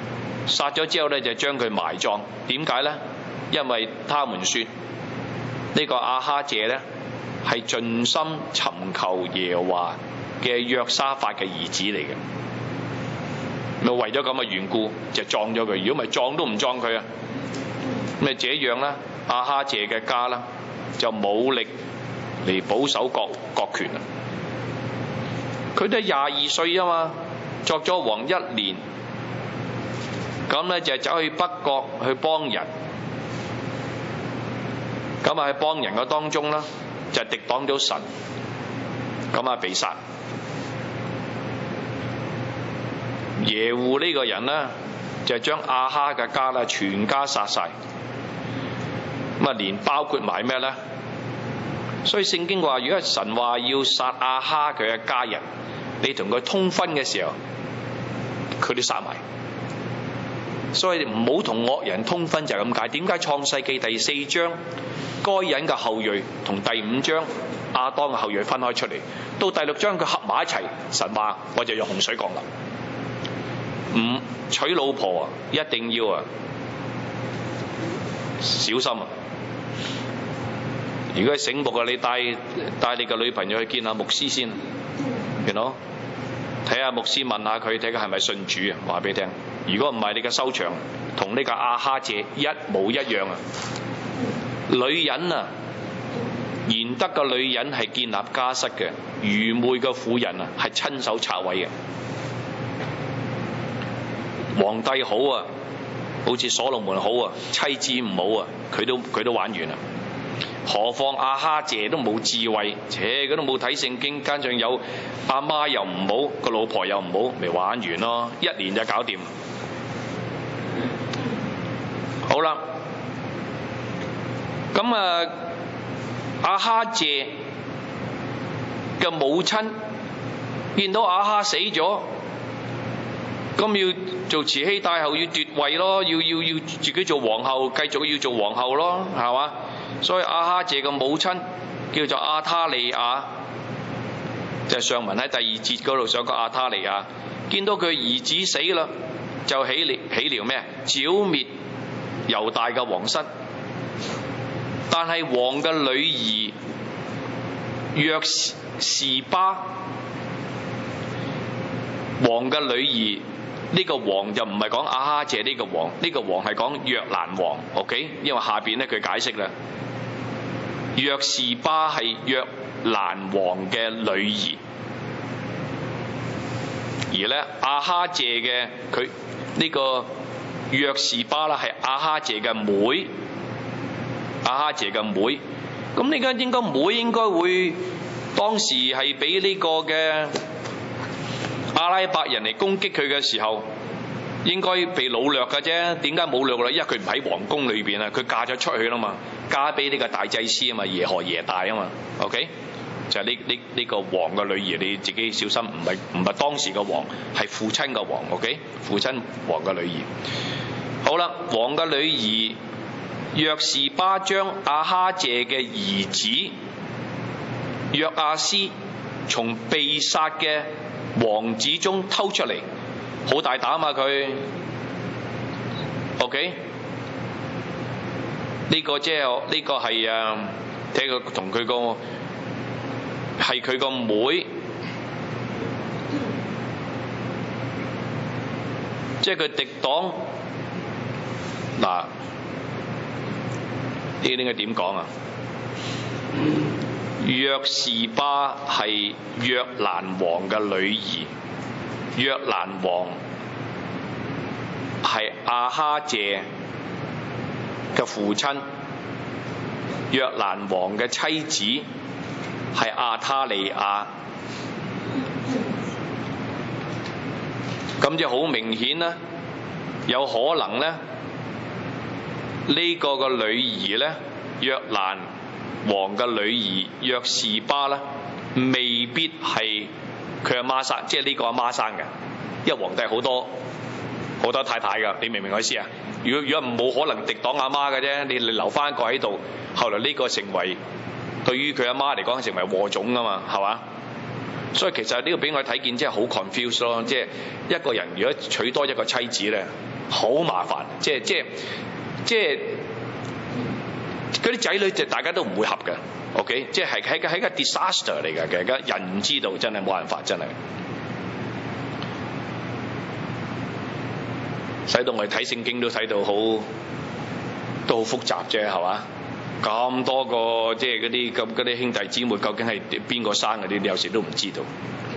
殺咗之後咧就將佢埋葬。點解咧？因為他們說呢個亞哈謝咧係盡心尋求耶和華嘅約沙法嘅兒子嚟嘅。咪為咗咁嘅緣故就葬咗佢。如果唔係葬都唔葬佢啊！咁啊這樣咧，亞哈謝嘅家啦就冇力嚟保守國國權啦。佢都係廿二歲啊嘛，作咗王一年，咁咧就走去北國去幫人，咁啊喺幫人嘅當中啦，就敵擋咗神，咁啊被殺。耶戶呢個人呢，就將亞哈嘅家啦全家殺晒，咁啊連包括埋咩呢？所以聖經話，如果神話要殺亞哈佢嘅家人，你同佢通婚嘅時候，佢都殺埋。所以唔好同惡人通婚就係咁解。點解創世記第四章該隱嘅後裔同第五章亞當嘅後裔分開出嚟，到第六章佢合埋一齊，神話我就用洪水降臨。唔娶老婆啊，一定要啊小心啊！如果醒目啊，你帶帶你個女朋友去見下牧師先，見到睇下牧師，問下佢睇下係咪信主啊？話俾你聽，如果唔係，你嘅收場同呢個亞哈謝一模一樣啊！女人啊，賢德嘅女人係建立家室嘅，愚昧嘅婦人啊係親手拆毀嘅。皇帝好啊，好似所羅門好啊，妻子唔好啊，佢都佢都玩完啦。何況亞哈謝都冇智慧，且佢都冇睇聖經，加上有阿媽又唔好，個老婆又唔好，咪玩完咯，一年就搞掂。好啦，咁啊亞哈謝嘅母親見到亞哈死咗，咁要做慈禧太后，要奪位咯，要要要自己做皇后，繼續要做皇后咯，係嘛？所以亞哈謝嘅母親叫做亞他利亞，就係上文喺第二節嗰度上過亞他利亞，見到佢兒子死啦，就起嚟起了咩？剿滅猶大嘅皇室。但係王嘅女兒約示巴，王嘅女兒。呢個王就唔係講亞哈謝呢個王，呢個王係講約蘭王 ，OK？ 因為下邊咧佢解釋啦，約示巴係約蘭王嘅女兒，而咧亞哈謝嘅佢呢個約示巴啦係亞哈謝嘅妹，亞哈謝嘅妹，咁呢個應該妹應該會當時係俾呢個嘅阿拉伯人嚟攻擊佢嘅時候，應該被擄掠嘅啫。點解冇掠咧？因為佢唔喺皇宮裏邊啊，佢嫁咗出去啦嘛，嫁俾呢個大祭司啊嘛，耶何耶大啊嘛。OK， 就係呢呢呢個王嘅女兒，你自己小心，唔係唔係當時嘅王，係父親嘅王。OK， 父親王嘅女兒。好啦，王嘅女兒約示巴將亞哈謝嘅兒子約阿斯從被殺嘅王子中偷出嚟，好大膽啊佢 ，OK？ 呢個即係呢個係啊，睇佢同佢個係佢個妹，即係佢敵擋嗱，呢個應該點講啊？約示巴係約蘭王嘅女兒，約蘭王係亞哈謝嘅父親，約蘭王嘅妻子係亞他利亞，咁就好明顯啦，有可能咧呢個個女兒咧約蘭王嘅女兒約示巴啦，未必係佢阿媽生，即係呢個阿媽生嘅。因為皇帝好多好多太太噶，你明唔明我意思啊？如果如果冇可能敵擋阿媽嘅啫，你你留翻一個喺度，後來呢個成為對於佢阿媽嚟講成為禍種啊嘛，係嘛？所以其實呢個俾我睇見，即係好 confuse 咯，即係一個人如果娶多一個妻子咧， 好麻煩，即係即係即係嗰啲仔女就大家都唔會合嘅 ，OK， 即係係係個 disaster 嚟嘅，其實人唔知道真係冇辦法，真係使到我哋睇聖經都睇到好都好複雜啫，係嘛？咁多個即係嗰啲咁嗰啲兄弟姊妹，究竟係邊個生嘅？你有時都唔知道。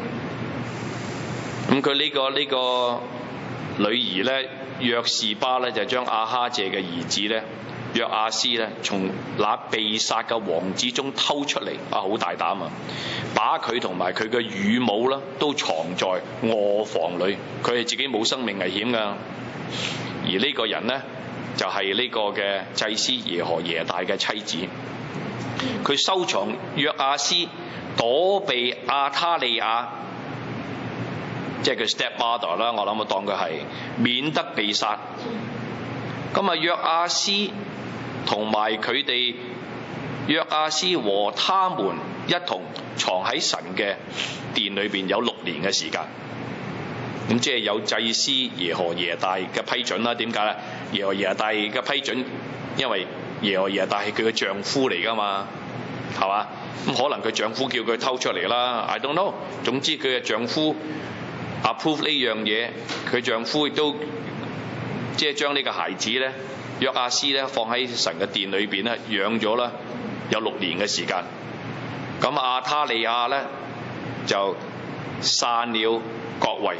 咁佢呢個呢個女兒咧，約示巴咧就將亞哈謝嘅兒子咧，約阿斯咧，從那被殺嘅王子中偷出嚟，啊好大膽啊！把佢同埋佢嘅乳母啦，都藏在臥房裏，佢係自己冇生命危險噶。而呢個人呢，就係、是、呢個嘅祭司耶何耶大嘅妻子，佢收藏約阿斯躲避亞他利亞，即係佢 stepmother 啦，我諗我當佢係免得被殺。咁啊，約阿斯同埋佢哋，約阿斯和他們一同藏喺神嘅殿裏邊有六年嘅時間。咁即係有祭司耶何耶大嘅批准啦。點解咧？耶何耶大嘅批准，因為耶何耶大係佢嘅丈夫嚟噶嘛，係嘛？咁可能佢丈夫叫佢偷出嚟啦 ，I don't know。總之佢嘅丈夫 approve 呢樣嘢，佢丈夫亦都即係將呢個孩子咧，約阿斯咧放喺神嘅殿裏邊咧養咗啦，有六年嘅時間。咁亞他利亞咧就散了國位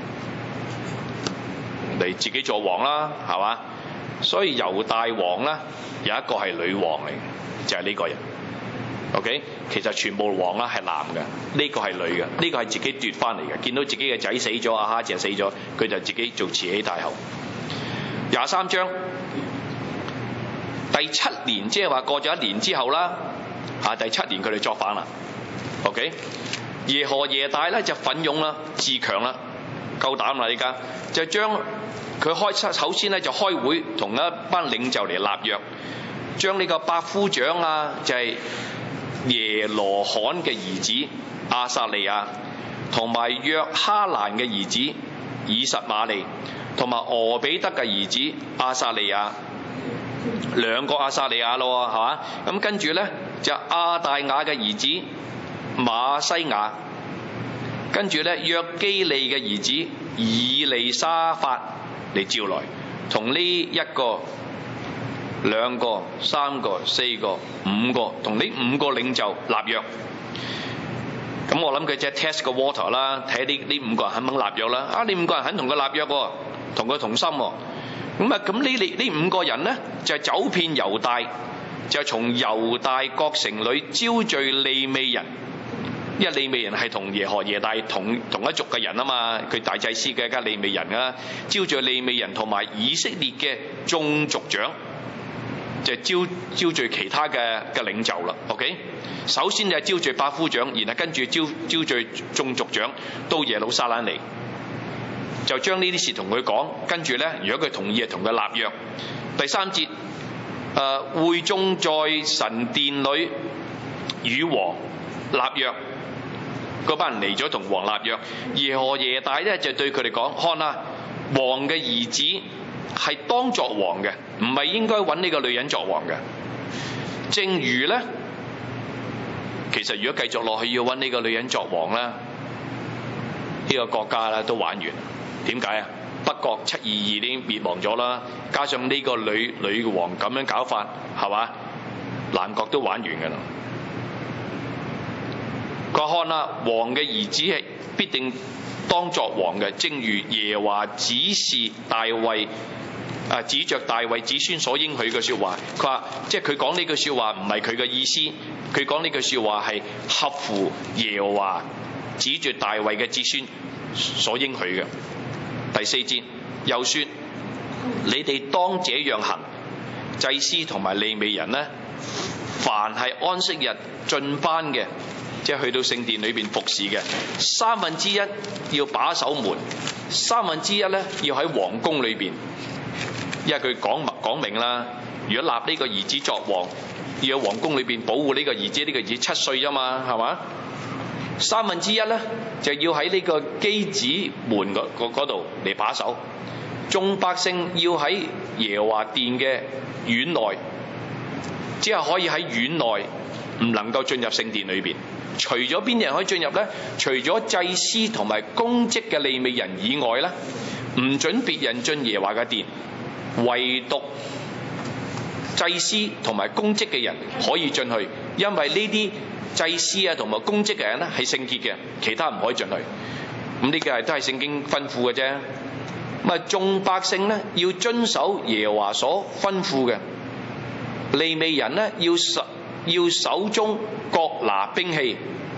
嚟自己做王啦，係嘛？所以猶大王咧有一個係女王嚟，就係、是、呢個人。OK， 其實全部王啦係男嘅，呢、這個係女嘅，呢、這個係自己奪翻嚟嘅。見到自己嘅仔死咗，亞哈謝死咗，佢就自己做慈禧太后。廿三章第七年，即係話過咗一年之後啦，啊第七年佢哋作反啦。OK， 耶何耶大咧就奮勇啦，自強啦，夠膽啦！依家就將佢開首先咧就開會同一班領袖嚟立約，將呢個百夫長啊，就係、是、耶羅罕嘅兒子亞撒利亞，同埋約哈蘭嘅兒子以實瑪利，同埋俄比德嘅兒子亞撒利亞，兩個亞撒利亞咯，係嘛？咁跟住咧就亞大雅嘅兒子馬西亞，跟住咧約基利嘅兒子以利沙法嚟召來，同呢一個、兩個、三個、四個、五個，同呢五個領袖立約。咁我諗佢即係 test 個 water 啦，睇呢呢五個人肯唔肯立約啦。啊，呢五個人肯同佢立約喎，同佢同心喎。咁啊，咁呢呢呢五個人咧就係、走遍猶大，就係從猶大各城裏招聚利未人。因為利未人係同耶何耶大同同一族嘅人啊嘛，佢大祭司嘅梗係利未人啊，招聚利未人同埋以色列嘅眾族長，就係、招招聚其他嘅嘅領袖啦。OK， 首先就係招聚百夫長，然後跟住招招聚眾族長到耶路撒冷嚟，就將呢啲事同佢講，跟住咧，如果佢同意就同佢立約。第三節，誒、呃、會眾在神殿裏與王立約。嗰班人嚟咗同王立約，耶何耶大咧就對佢哋講：看啊，王嘅兒子係當作王嘅，唔係應該揾呢個女人作王嘅。正如咧，其實如果繼續落去要揾呢個女人作王咧，呢、呢個國家咧都玩完。點解啊？北國七二二已經滅亡咗啦，加上呢個女女王咁樣搞法，係嘛？南國都玩完㗎啦。佢看啦，王嘅兒子係必定當作王嘅，正如耶和華指示大衛，啊指着大衛子孫所應許嘅説話。佢話，即係佢講呢句説話唔係佢嘅意思，佢講呢句説話係合乎耶和華指住大衛嘅子孫所應許嘅。第四節又說：你哋當這樣行，祭司同埋利未人呢，凡係安息日進班嘅，即係去到聖殿裏邊服侍嘅，三分之一要把守門，三分之一咧要喺皇宮裏邊。因為佢講講明啦，如果立呢個兒子作王，要喺皇宮裏邊保護呢個兒子，呢、呢個兒子七歲啫嘛，係嘛？三分之一咧就要喺呢個基子門嗰度嚟把守， 眾百姓要喺耶和華殿嘅院內，只係可以喺院內，唔能夠進入聖殿裏邊。除咗邊啲人可以進入呢？除咗祭司同埋公職嘅利未人以外呢，唔准別人進耶和華嘅殿，唯獨祭司同埋公職嘅人可以進去，因為呢啲祭司啊同埋公職嘅人咧係聖潔嘅，其他唔可以進去。咁呢個係都係聖經吩咐嘅啫。咁啊，眾百姓咧要遵守耶和華所吩咐嘅，利未人咧要手要手中各拿兵器，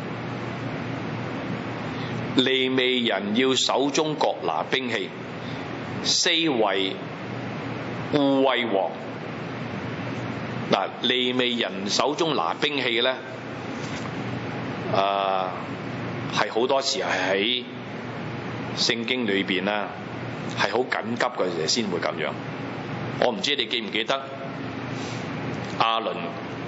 利未人要手中各拿兵器，四圍護衛王。嗱，利未人手中拿兵器咧，誒係好多時係喺聖經裏邊啦，係好緊急嘅時候先會咁樣。我唔知你記唔記得亞倫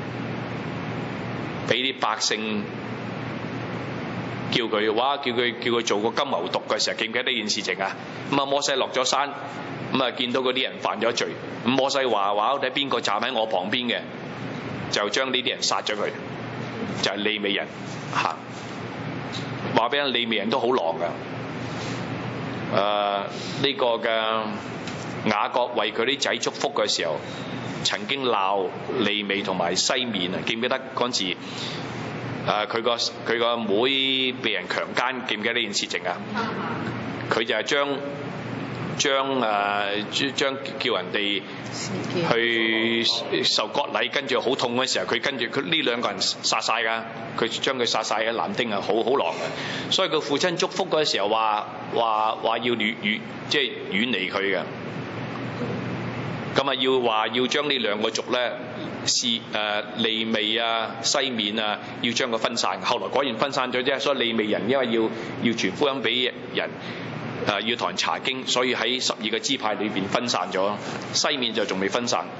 俾啲百姓叫佢話，叫佢叫佢做個金牛犢嘅時候，記唔記得呢件事情啊？咁啊，摩西落咗山。咁啊，見到嗰啲人犯咗罪，咁摩西話話睇邊個站喺我旁邊嘅，就將呢啲人殺咗佢，就係利未人嚇。話俾人利未人都好狼噶。誒、呃、呢、這個嘅雅各為佢啲仔祝福嘅時候，曾經鬧利未同埋西面啊，記唔記得嗰陣時？誒佢個佢個妹被人強姦，記唔記得呢件事情啊？佢就係將。將誒將叫人哋去受割禮，跟住好痛嗰時候，佢跟住佢呢兩個人殺晒㗎，佢將佢殺晒嘅男丁啊，好好狼嘅。所以佢父親祝福嗰時候話話話要遠遠即係遠離佢嘅。咁啊要話要將呢兩個族咧，是誒利未啊、西面啊，要將佢分散。後來果然分散咗啫，所以利未人因為要要傳福音俾人。誒、呃、要同人查經，所以喺十二個支派裏邊分散咗，西面就仲未分散。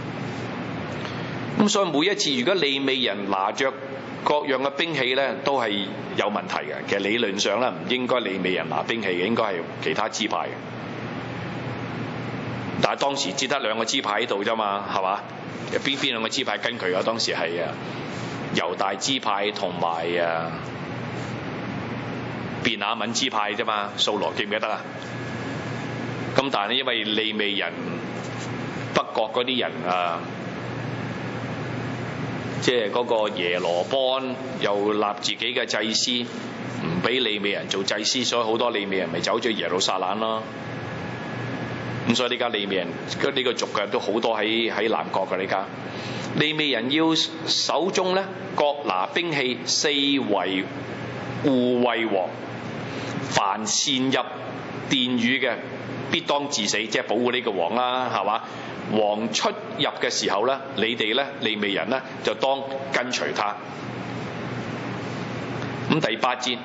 咁所以每一次如果利未人拿着各樣嘅兵器咧，都係有問題嘅。其實理論上咧，唔應該利未人拿兵器嘅，應該係其他支派嘅。但係當時只得兩個支派喺度啫嘛，係嘛？邊邊兩個支派跟佢啊？當時係啊猶大支派同埋啊。便雅憫支派啫嘛，掃羅記唔記得啊？咁但係因為利未人北國嗰啲人啊，即係嗰個耶羅波安又立自己嘅祭司，唔俾利未人做祭司，所以好多利未人咪走咗耶路撒冷咯。咁所以呢家利未人呢、呢個族嘅都好多喺喺南國嘅呢家。利未人要手中咧各拿兵器，四圍護衛王。凡擅入殿宇嘅，必當治死，即係保護呢個王啦，係嘛？王出入嘅時候咧，你哋咧利未人咧就當跟隨他。咁第八節，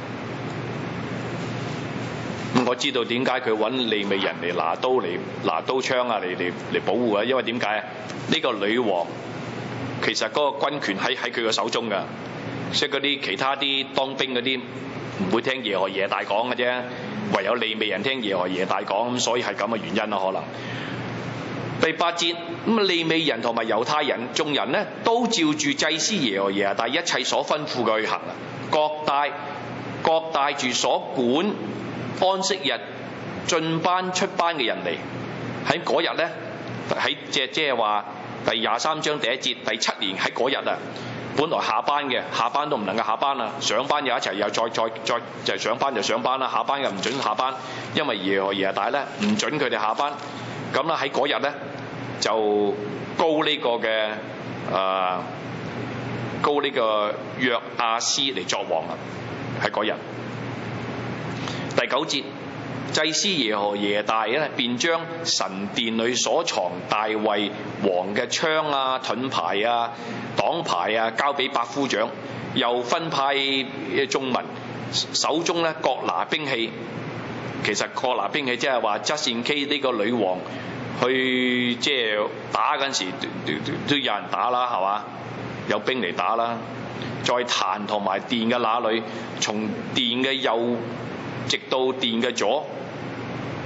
咁我知道點解佢揾利未人嚟拿刀嚟拿刀槍啊嚟嚟嚟保護啊，因為點解啊？呢、這個女王其實嗰個軍權喺喺佢嘅手中㗎，即係嗰啲其他啲當兵嗰啲。唔會聽耶和華大講嘅啫，唯有利未人聽耶和華大講，咁所以係咁嘅原因啦。可能第八節咁啊，利未人同埋猶太人眾人呢，都照住祭司耶和華但一切所吩咐嘅去行啦。各帶各帶住所管安息日進班出班嘅人嚟，喺嗰日呢，喺即即係話第廿三章第一節第七年喺嗰日啊。本來下班嘅，下班都唔能夠下班啦。上班又一齊又再再再就係上班就上班啦，下班又唔準下班，因為耶和華大咧唔準佢哋下班。咁啦喺嗰日咧就高呢個嘅誒、呃、高呢個約亞斯嚟作王啦。喺嗰日第九節，祭司耶和華大咧便將神殿裏所藏大衛王嘅槍啊、盾牌啊、擋牌啊，交俾百夫長，又分派眾民手中咧各拿兵器。其實各拿兵器即係話 just in case 呢個女王去即係打嗰陣時都，都，都有人打啦，係嘛？有兵嚟打啦。在壇同埋殿嘅那裏，從殿嘅右直到殿嘅左，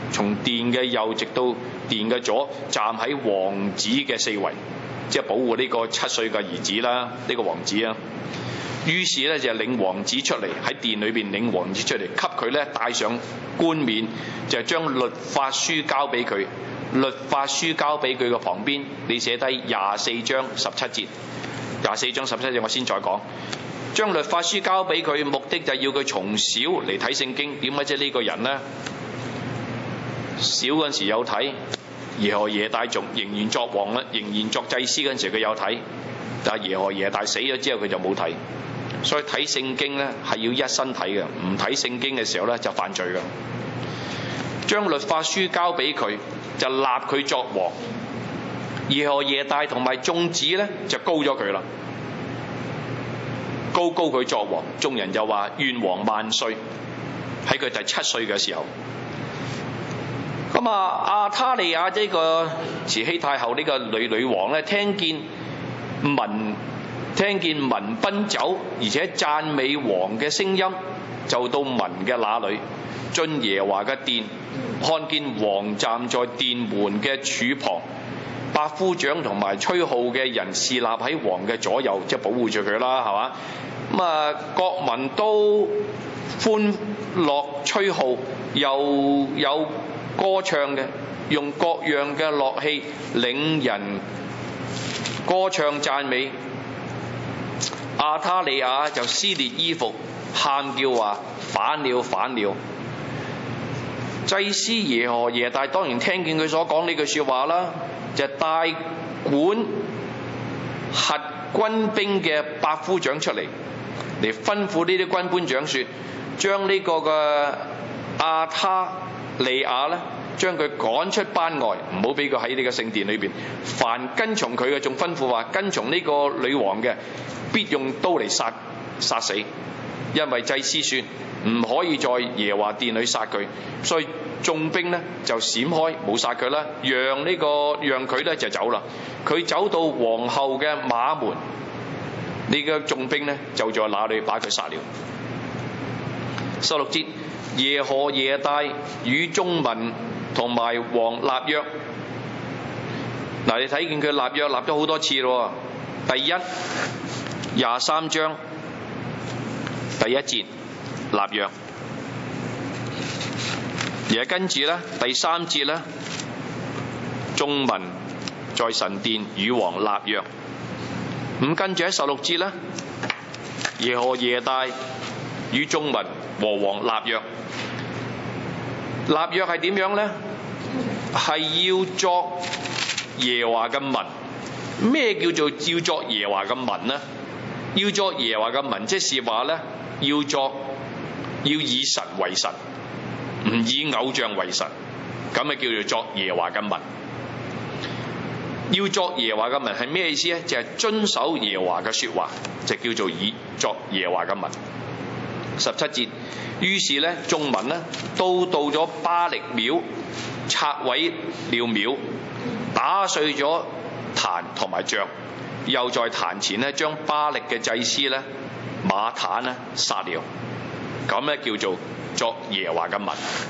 從殿嘅右直到殿嘅左，站喺王子嘅四圍，即係保護呢個七歲嘅兒子啦，呢、這個王子啊。於是咧就領王子出嚟，喺殿裏邊領王子出嚟，給佢咧戴上冠冕，就係將律法書交俾佢。律法書交俾佢嘅旁邊，你寫低廿四章十七節。廿四章十七節我先再講。將律法書交俾佢，目的就係要佢從小嚟睇聖經。點解即係呢個人呢？小嗰陣時有睇，耶何耶大仲仍然作王啦，仍然作祭司嗰陣時佢有睇，但係耶何耶大死咗之後佢就冇睇。所以睇聖經咧係要一生睇嘅，唔睇聖經嘅時候咧就犯罪㗎。將律法書交俾佢，就立佢作王。耶何耶大同埋眾子咧就高咗佢啦，高高佢作王。眾人就話願王萬歲。喺佢第七歲嘅時候，咁啊亞他利亞呢個慈禧太后呢個女女王咧，聽見民聽見民奔走，而且讚美王嘅聲音，就到民嘅那裏，進耶和華嘅殿，看見王站在殿門嘅柱旁，百夫長同埋吹號嘅人侍立喺王嘅左右，即係保護住佢啦，係嘛？咁啊，國民都歡樂吹號，又有歌唱嘅，用各樣嘅樂器領人歌唱讚美。亞他利亞就撕裂衣服，喊叫話反了反了。祭司耶何耶大當然聽見佢所講呢句說話啦，就帶管轄軍兵嘅百夫長出嚟，嚟吩咐呢啲軍官長說，將呢個嘅亞他利亞咧，將佢趕出班外，唔好俾佢喺呢個聖殿裏邊。凡跟從佢嘅，仲吩咐話跟從呢個女王嘅，必用刀嚟殺殺死，因為祭司說唔可以在耶和華殿裏殺佢，所以眾兵呢就閃開，冇殺佢啦，讓呢、這個讓佢呢就走啦。佢走到皇后嘅馬門，呢、這個眾兵呢就在那裏把佢殺了。十六節，耶何耶大與眾民同埋王立約。嗱，你睇見佢立約立咗好多次咯。第一廿三章第一節立約，而係跟住咧第三節咧，眾民在神殿與王立約。咁跟住喺十六節咧，耶何耶大與眾民和王立約。立約係點樣咧？係要作耶和華嘅民。咩叫做要作耶和華嘅民呢？要作耶和華嘅民，即是話咧，要作要以神為神，唔以偶像為神，咁咪叫做作耶和華嘅民。要作耶和華嘅民係咩意思咧？就係、是、遵守耶和華嘅說話，就叫做以作耶和華嘅民。十七節，於是咧眾民咧都到咗巴力廟，拆毀了廟，打碎咗壇同埋像，又在壇前咧將巴力嘅祭司咧馬坦咧殺了，咁咧叫做作耶和華嘅民。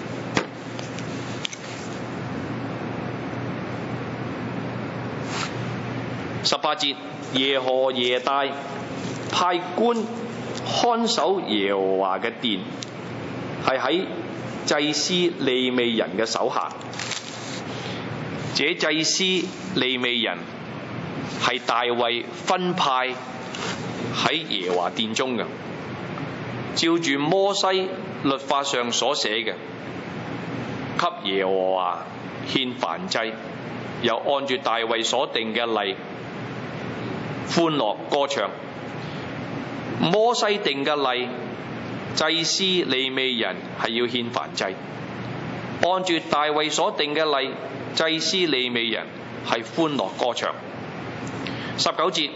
十八節，耶何耶大派官看守耶和華嘅殿，係喺祭司利未人嘅手下。這祭司利未人係大衛分派喺耶和華殿中嘅，照住摩西律法上所寫嘅，給耶和華獻燔祭，又按住大衛所定嘅例歡樂歌唱。摩西定嘅例，祭司利未人係要獻燔祭，按住大衛所定嘅例，祭司利未人係歡樂歌唱。十九節，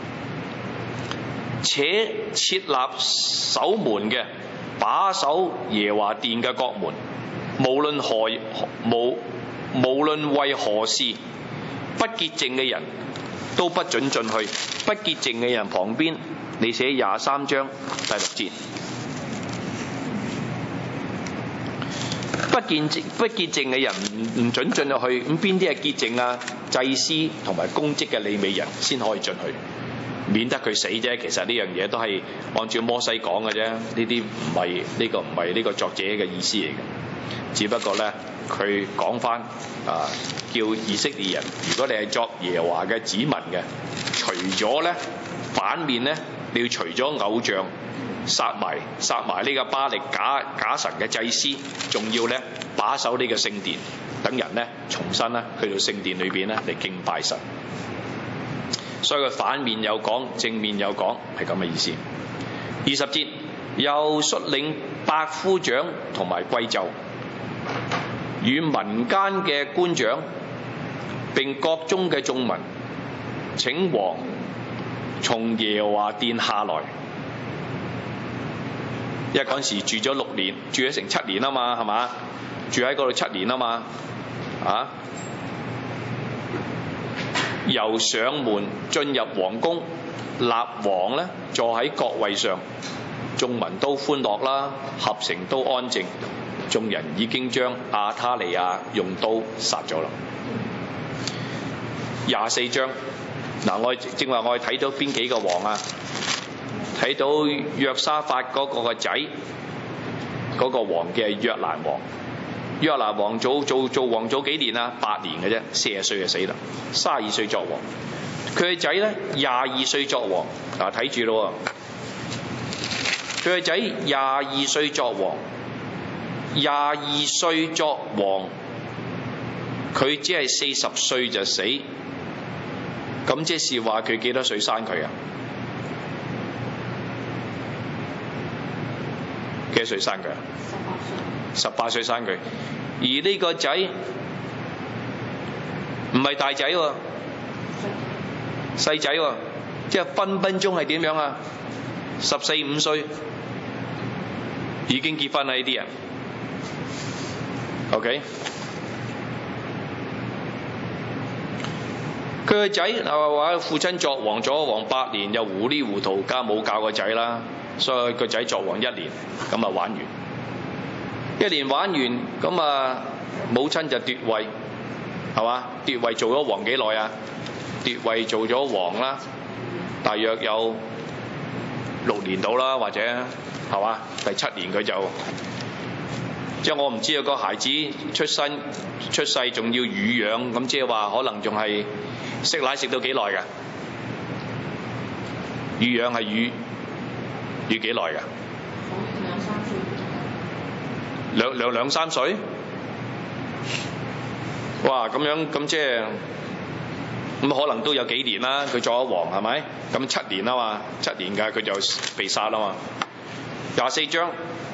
且設立守門嘅，把守耶和華殿嘅國門，無論何無無論為何事，不潔淨嘅人都不准進去。不潔淨嘅人旁邊，你寫廿三章第六節。 不潔淨不潔淨嘅人唔唔準進入去。咁邊啲係潔淨啊？祭司同埋公職嘅利未人先可以進去，免得佢死啫。其實呢樣嘢都係按照摩西講嘅啫，呢啲唔係呢個唔係呢個作者嘅意思嚟嘅。只不過咧，佢講翻啊，叫以色列人，如果你係作耶和華嘅子民嘅，除咗咧反面咧，你要除咗偶像，殺埋殺埋呢個巴力假假神嘅祭司，仲要咧把守呢個聖殿，等人咧重新咧去到聖殿裏邊咧嚟敬拜神。所以佢反面有講，正面有講，係咁嘅意思。二十節，又率領百夫長同埋貴胄，與民間嘅官長並國中嘅眾民，請王從耶和華殿下來。因為嗰陣時住咗六年，住咗成七年啊嘛，係嘛？住喺嗰度七年啊嘛，啊！由上門進入皇宮，立王咧坐喺國位上，眾民都歡樂啦，合城都安靜。眾人已經將亞他利亞用刀殺咗啦。廿四章嗱，我正話我哋睇到邊幾個王啊？睇到約沙法嗰個個仔，嗰個王嘅約蘭王。約蘭王早做做王早幾年啊？八年嘅啫，四十歲就死啦。三十二歲作王，佢個仔咧廿二歲作王。嗱，睇住咯，佢個仔廿二歲作王，廿二歲作王，佢只係四十歲就死，咁即是話佢幾多歲生佢啊？幾多歲生佢啊？十八歲生佢，而呢個仔唔係大仔喎，細仔喎，即係分分鐘係點樣啊？十四五歲已經結婚啦呢啲人 ，OK？ 佢個仔嗱話父親作王咗王八年，又糊裡糊塗，家冇教個仔啦，所以個仔作王一年，咁啊玩完。一年玩完，咁啊母親就奪位，係嘛？奪位做咗王幾耐啊？奪位做咗王啦，大約有六年到啦，或者係嘛？第七年佢就，即係我唔知道個孩子出生出世仲要乳養，咁即係話可能仲係食奶食到幾耐㗎？乳養係乳乳幾耐㗎？兩兩兩三歲，哇！咁樣咁即係咁可能都有幾年啦。佢做咗王係咪？咁七年啊嘛，七年㗎佢就被殺啦嘛。廿四章，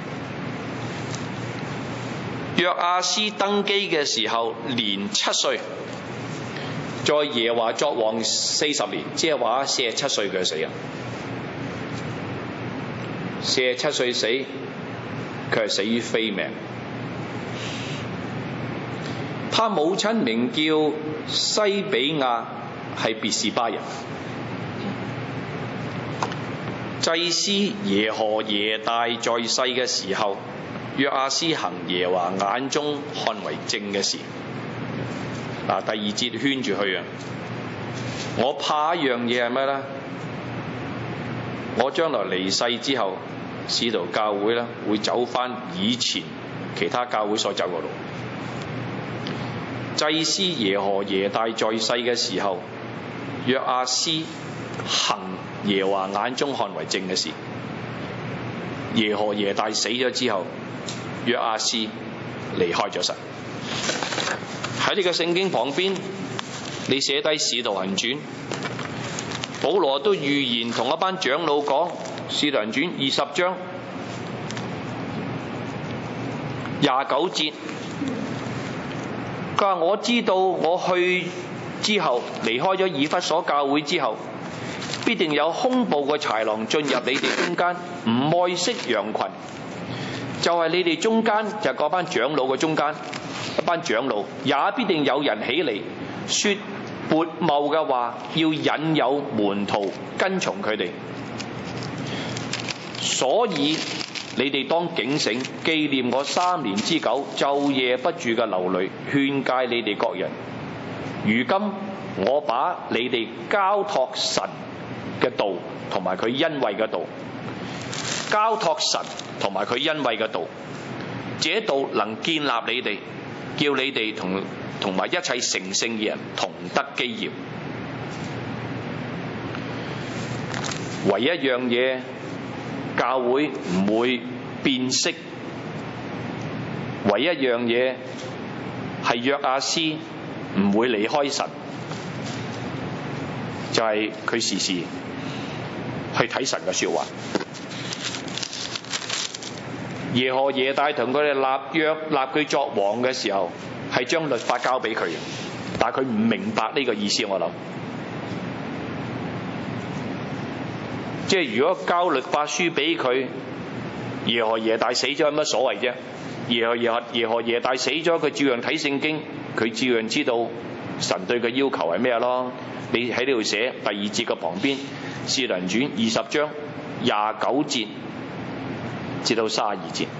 約阿斯登基嘅時候年七歲，在耶和華作王四十年，即係話四十七歲佢死啊。四十七歲死。佢係死於非命。他母親名叫西比亞，係別是巴人。祭司耶何耶大在世嘅時候，約阿斯行耶和華眼中看為正嘅事。嗱，第二節圈住去啊！我怕一樣嘢係咩咧？我將來離世之後，使徒教會咧會走翻以前其他教會所走嘅路。祭司耶何耶大在世嘅時候，約阿斯行耶和華眼中看為正嘅事。耶何耶大死咗之後，約阿斯離開咗神。喺呢個聖經旁邊，你寫低使徒行傳，保羅都預言同一班長老講。使徒行傳二十章廿九節，佢話我知道我去之後，離開咗以弗所教會之後，必定有兇暴嘅豺狼進入你哋中間，唔愛惜羊群。就係、是、你哋中間，就係嗰班長老嘅中間，一班長老也必定有人起嚟說悖謬嘅話，要引誘門徒跟從佢哋。所以你哋當警醒，紀念我三年之久，晝夜不住嘅流淚，勸誡你哋各人。如今我把你哋交託神嘅道同埋佢恩惠嘅道，交託神同埋佢恩惠嘅道，這道能建立你哋，叫你哋同同埋一切成聖嘅人同得基業。唯一一樣嘢，教會唔會變色；唯一一樣嘢係約阿施唔會離開神，就係佢時時去睇神嘅說話。耶何耶大同佢哋立約立佢作王嘅時候，係將律法交俾佢嘅，但係佢唔明白呢個意思。我諗，即係如果交律法書俾佢，耶何耶大死咗有乜所謂啫？耶何耶耶何耶大死咗，佢照樣睇聖經，佢照樣知道神對佢要求係咩咯？你喺呢度寫第二節嘅旁邊，《使徒行傳》二十章廿九節至到三十二節。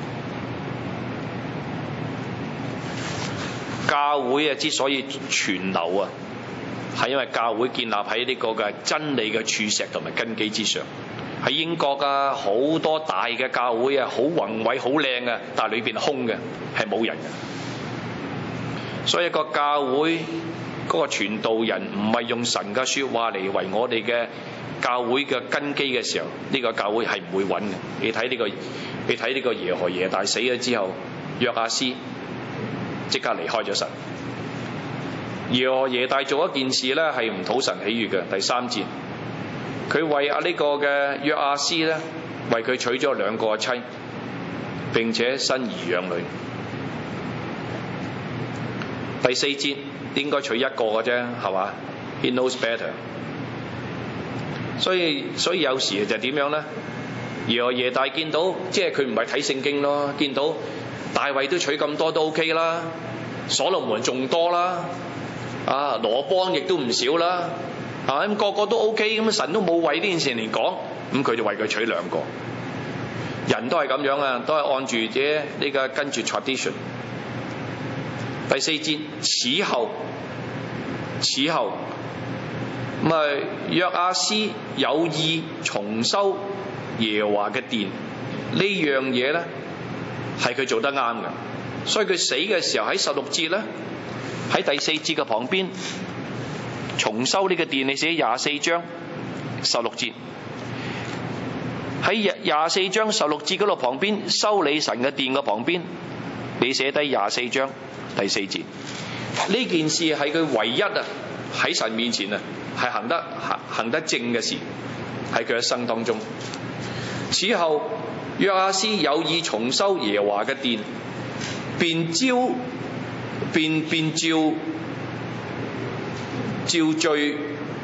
教會啊之所以存留啊，係因為教會建立喺呢個嘅真理嘅柱石同埋根基之上。喺英國啊，好多大嘅教會啊，好宏偉好靚啊，但係裏邊空嘅，係冇人嘅。所以個教會嗰個傳道人唔係用神嘅說話嚟為我哋嘅教會嘅根基嘅時候，呢個教會係唔會穩嘅。你睇呢個，你睇呢個耶何耶大死咗之後，約阿施即刻離開咗神。耶何耶大做一件事咧，係唔討神喜悅嘅。第三節，佢為啊呢個嘅約阿施咧，為佢娶咗兩個妻，並且生兒養女。第四節應該娶一個嘅啫，係嘛 ？He knows better。所以所以有時就點樣咧？耶何耶大見到，即係佢唔係睇聖經咯，見到大衛都娶咁多都 OK 啦，所羅門仲多啦，啊羅邦亦都唔少啦，係咪？咁個個都 OK， 咁神都冇為呢件事嚟講，咁佢就為佢娶兩個。人都係咁樣啊，都係按住啫呢個跟住 tradition。第四節，此後，此後，咁啊約阿施有意重修耶和華嘅殿，呢樣嘢咧係佢做得啱嘅，所以佢死嘅時候喺十六節咧，喺第四節嘅旁邊重修呢個殿，你寫廿四章十六節，喺廿四章十六節嗰度旁邊修理神嘅殿嘅旁邊，你寫低廿四章第四節，呢件事係佢唯一啊喺神面前啊係行得行行得正嘅事，喺佢一生當中。此後約阿施有意重修耶和華嘅殿，便招便便召召聚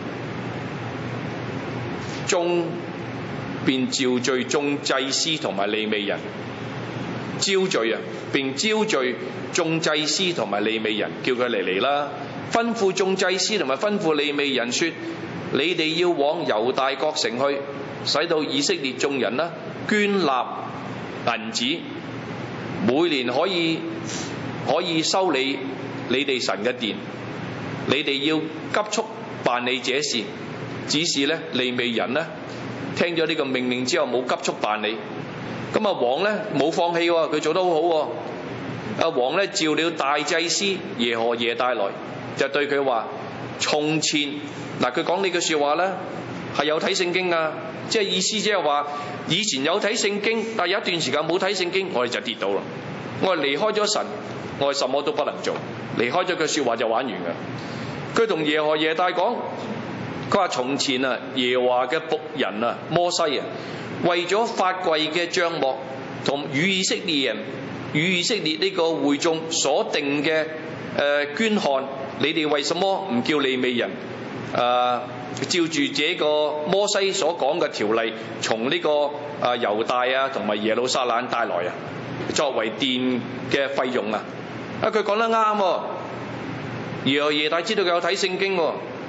眾便召聚眾祭司同埋利未人，招聚啊，並招聚眾祭司同埋利未人，叫佢嚟嚟啦，吩咐眾祭司同埋吩咐利未人說：你哋要往猶大各城去，使到以色列眾人啦捐納銀子，每年可以可以修理你哋神嘅殿。你哋要急速辦理這事。只是咧利未人咧聽咗呢個命令之後冇急速辦理。咁啊王咧冇放棄喎，佢做得好好喎。阿王咧召了大祭司耶何耶大來，就對佢話：從前嗱，佢講呢句說話咧係有睇聖經啊，即係意思即係話以前有睇聖經，但係有一段時間冇睇聖經，我哋就跌倒啦。我哋離開咗神，我哋什麼都不能做。離開咗句說話就玩完噶。佢同耶何耶大講，佢話從前啊耶和華嘅僕人啊摩西啊，為咗法櫃嘅帳幕同與以色列人與以色列呢個會眾所定嘅誒、呃、捐項，你哋為什麼唔叫利未人誒、呃、照住這個摩西所講嘅條例，從呢個誒猶大啊同埋耶路撒冷帶來啊，作為殿嘅費用啊？啊佢講得啱喎。耶何耶大知道佢有睇聖經喎，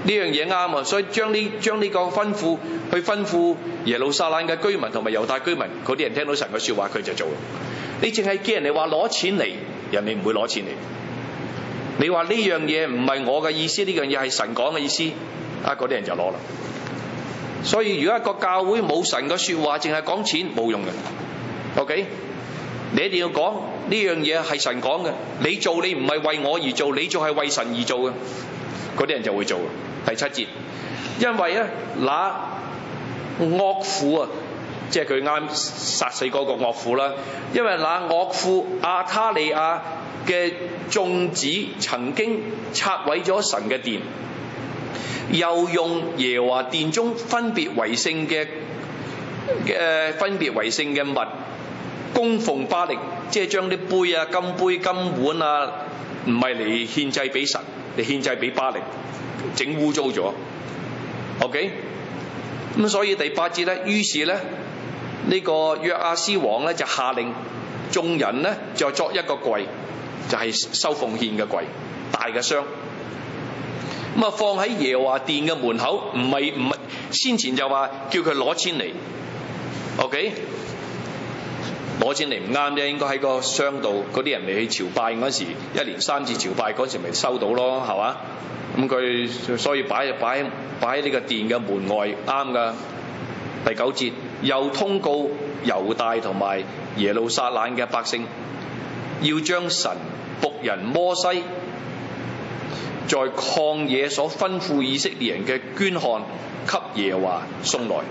呢樣嘢啱啊，所以將呢將呢個吩咐去吩咐耶路撒冷嘅居民同埋猶大居民，嗰啲人聽到神嘅説話佢就做。你淨係叫人哋話攞錢嚟，人哋唔會攞錢嚟。你話呢樣嘢唔係我嘅意思，呢樣嘢係神講嘅意思，啊嗰啲人就攞啦。所以如果一個教會冇神嘅説話，淨係講錢冇用嘅。OK， 你一定要講呢樣嘢係神講嘅，你做你唔係為我而做，你做係為神而做嘅，嗰啲人就會做。第七節，因為咧那惡婦啊，即係佢啱殺死嗰個惡婦啦，因為那惡婦亞他利亞嘅眾子曾經拆毀咗神嘅殿，又用耶和華殿中分別為聖嘅嘅分別為聖嘅物供奉巴力，即係將啲杯啊、金杯、金碗啊，唔係嚟獻祭俾神，嚟獻祭俾巴力，整污糟咗。OK， 咁所以第八節咧，於是咧呢、呢個約阿斯王咧就下令眾人咧就作一個櫃，就係、是、收奉獻嘅櫃，大嘅箱。咁啊，放喺耶和華殿嘅門口，唔係唔係先前就話叫佢攞錢嚟 ，OK？ 攞錢嚟唔啱啫，應該喺個箱度，嗰啲人嚟去朝拜嗰時，一年三次朝拜嗰時咪收到咯，係嘛？咁佢所以擺擺擺喺呢個殿嘅門外，啱噶。第九節又通告猶大同埋耶路撒冷嘅百姓，要將神僕人摩西在曠野所吩咐以色列人嘅捐項給耶和華送來。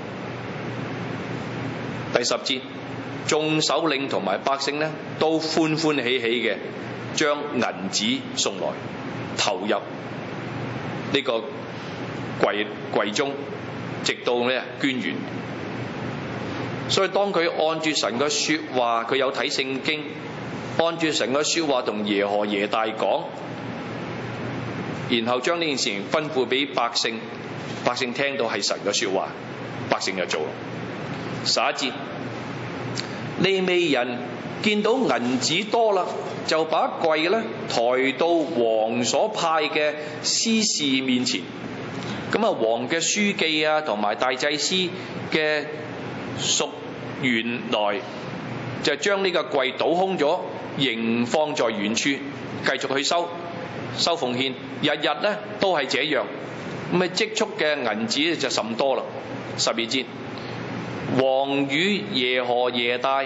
第十節，眾首領同埋百姓呢，都歡歡喜喜嘅將銀子送來，投入呢個櫃櫃中，直到呢捐完。所以當佢按住神嘅說話，佢有睇聖經，按住神嘅說話同耶何耶大講，然後將呢件事情吩咐俾百姓，百姓聽到係神嘅說話，百姓就做。十一節，利未人見到銀子多啦，就把櫃咧抬到王所派嘅司事面前。咁啊，王嘅書記啊，同埋大祭司嘅屬員來就將呢個櫃倒空咗，仍放在原處，繼續去收收奉獻。日日咧都係這樣，咁啊積蓄嘅銀子就甚多啦。十二節，王與耶何耶大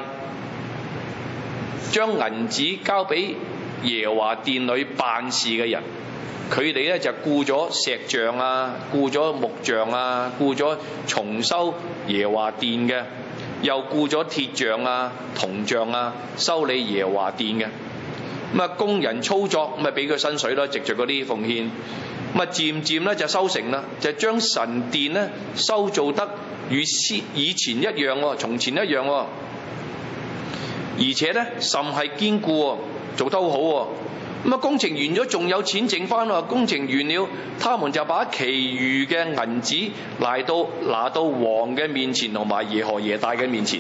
將銀子交俾耶和華殿裏辦事嘅人，佢哋咧就雇咗石匠啊，雇咗木匠啊，雇咗重修耶和華殿嘅，又雇咗鐵匠啊、銅匠啊，修理耶和華殿嘅。咁啊，工人操作咁啊，俾佢薪水啦，藉著嗰啲奉獻。咁啊，漸漸咧就收成啦，就將神殿咧修造得與以前一樣喎，從前一樣喎。而且咧甚係堅固喎，做得好好喎。咁啊，工程完咗，仲有錢剩翻喎。工程完了，他們就把其餘嘅銀子嚟到拿到王嘅面前，同埋耶何耶大嘅面前。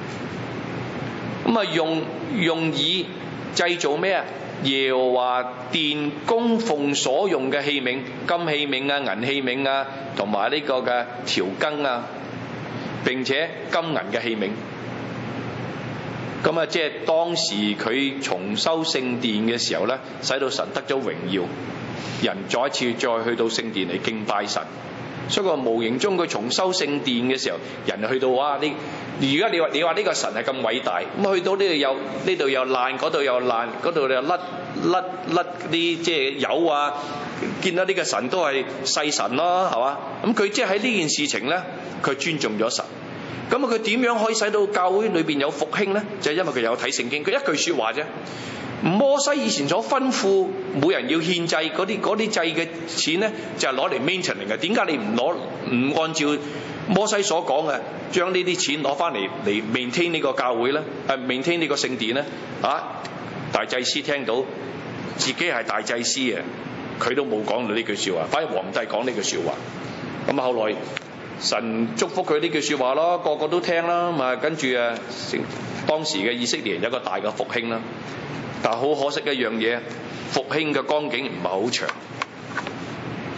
咁啊，用用以製造咩啊？耶和華殿供奉所用嘅器皿，金器皿啊、銀器皿啊，同埋呢個嘅調羹啊，並且金銀嘅器皿。咁啊，即係當時佢重修聖殿嘅時候咧，使到神得咗榮耀，人再一次再去到聖殿嚟敬拜神。所以個無形中佢重修聖殿嘅時候，人去到哇！你而家你話你話呢個神係咁偉大，咁去到呢度又呢度又爛，嗰度又爛，嗰度又甩甩甩啲即係油啊！見到呢個神都係細神咯，係嘛？咁佢即係喺呢件事情咧，佢尊重咗神。咁啊，佢點樣可以使到教會裏邊有復興咧？就係因為佢有睇聖經，佢一句説話啫。摩西以前所吩咐每人要獻祭嗰啲嗰啲祭嘅錢咧，就係攞嚟 maintenance 嘅。點解你唔攞唔按照摩西所講嘅，將呢啲錢攞翻嚟嚟 maintain 呢個教會咧？誒 maintain 呢個聖殿咧？啊，大祭司聽到自己係大祭司嘅，佢都冇講到呢句説話，反而皇帝講呢句説話。咁啊，後來神祝福佢呢句説話咯，個個都聽啦。咁啊，跟住啊，當時嘅以色列人有一個大嘅復興啦。但係好可惜一樣嘢，復興嘅光景唔係好長。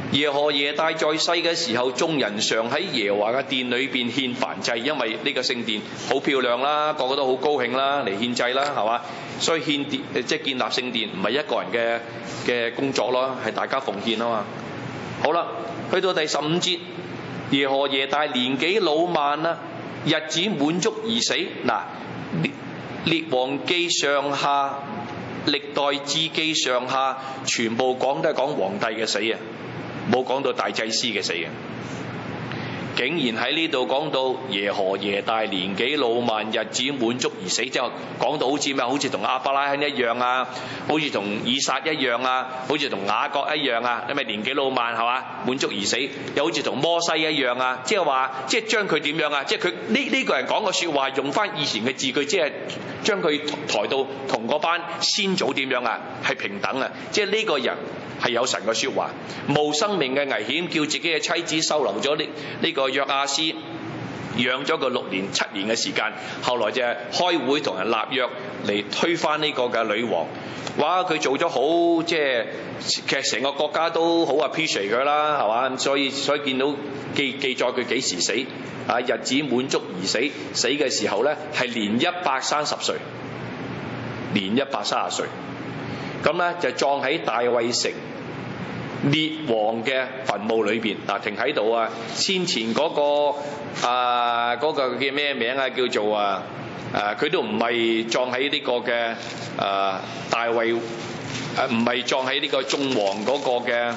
耶何耶大在世嘅時候，眾人常喺耶和華嘅殿裏邊獻燔祭，因為呢個聖殿好漂亮啦，個個都好高興啦，嚟獻祭啦，係嘛？所以獻殿即係建立聖殿，唔係一個人嘅嘅工作咯，係大家奉獻啊嘛。好啦，去到第十五節，耶何耶大年紀老邁啦，日子滿足而死。嗱，列王記上下、歷代志記上下，全部講都係講皇帝嘅死啊，冇講到大祭司嘅死啊。竟然喺呢度講到耶何耶大年紀老邁，日子滿足而死，即係講到好似咩？好似同亞伯拉罕一樣啊，好似同以撒一樣啊，好似同雅各一樣啊，因為年紀老邁係嘛，滿足而死，又好似同摩西一樣啊，即係話即係將佢點樣啊？即係佢呢呢個人講嘅説話，用翻以前嘅字句，即係將佢抬到同嗰班先祖點樣啊？係平等啊！即係呢個人係有神嘅説話，冒生命嘅危險，叫自己嘅妻子收留咗呢呢個約亞斯，養咗佢六年七年嘅時間，後來就係開會同人立約嚟推翻呢個嘅女王。哇！佢做咗好，即係其實成個國家都好 appreciate 佢啦，係嘛？所以所以見到記記載佢幾時死啊？日子滿足而死，死嘅時候咧係年一百三十歲，年一百三十歲。咁咧就葬喺大衛城列王嘅墳墓裏邊。嗱，停喺度啊！先前嗰、嗰個啊嗰、嗰個叫咩名啊？叫做啊誒，佢、啊、都唔係葬喺呢個嘅啊大衛誒，唔、啊、係葬喺呢個眾王嗰個嘅。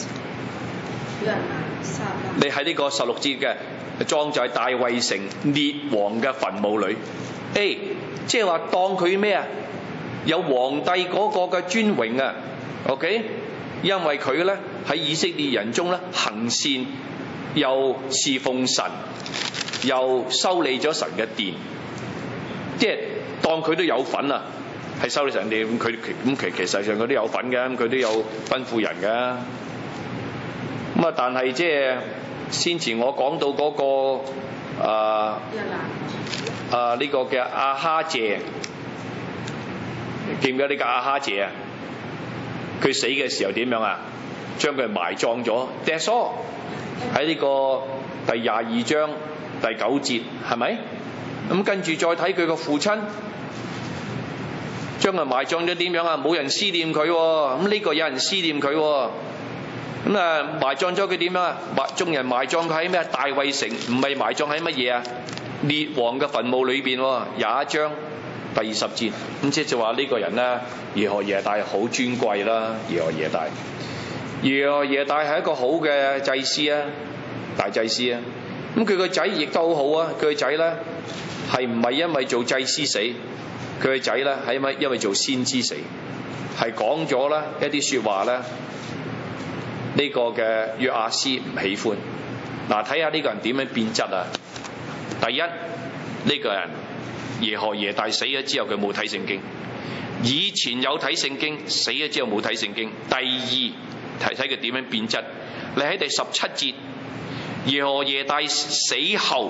你喺呢個十六節嘅葬在大衛城列王嘅墳墓裏。誒，即係話當佢咩啊？有皇帝嗰個嘅尊榮啊 ，OK？ 因為佢咧喺以色列人中咧行善，又侍奉神，又修理咗神嘅殿，即係當佢都有份啊，係修理神殿。咁佢咁其其實上佢都有份嘅，咁佢都有吩咐人嘅。咁啊，但係即係先前我講到嗰、嗰個啊啊呢、呢個嘅亞哈謝。記唔記得呢個亞哈謝啊？佢死嘅時候點樣啊？將佢埋葬咗。That's all 喺呢個第廿二章第九節，係咪？咁跟住再睇佢個父親，將佢埋葬咗點樣啊？冇人思念佢喎。咁呢個有人思念佢喎。咁啊埋葬咗佢點樣啊？埋眾人埋葬佢喺咩？大衛城，唔係埋葬喺乜嘢啊？列王嘅墳墓裏邊喎。廿一章第二十節，咁即係就話呢個人咧，耶何耶大好尊貴啦。耶何耶大，耶何耶大係一個好嘅祭司啊，大祭司啊。咁佢個仔亦都好好啊。佢個仔咧係唔係因為做祭司死？佢個仔咧係因為因為做先知死，係講咗啦一啲説話咧。呢個嘅約亞斯唔喜歡。嗱，睇下呢個人點樣變質啊？第一，呢個人。耶何耶大死咗之後，佢冇睇聖經。以前有睇聖經，死咗之後冇睇聖經。第二，睇睇佢點樣變質。你喺第十七節，耶何耶大死後，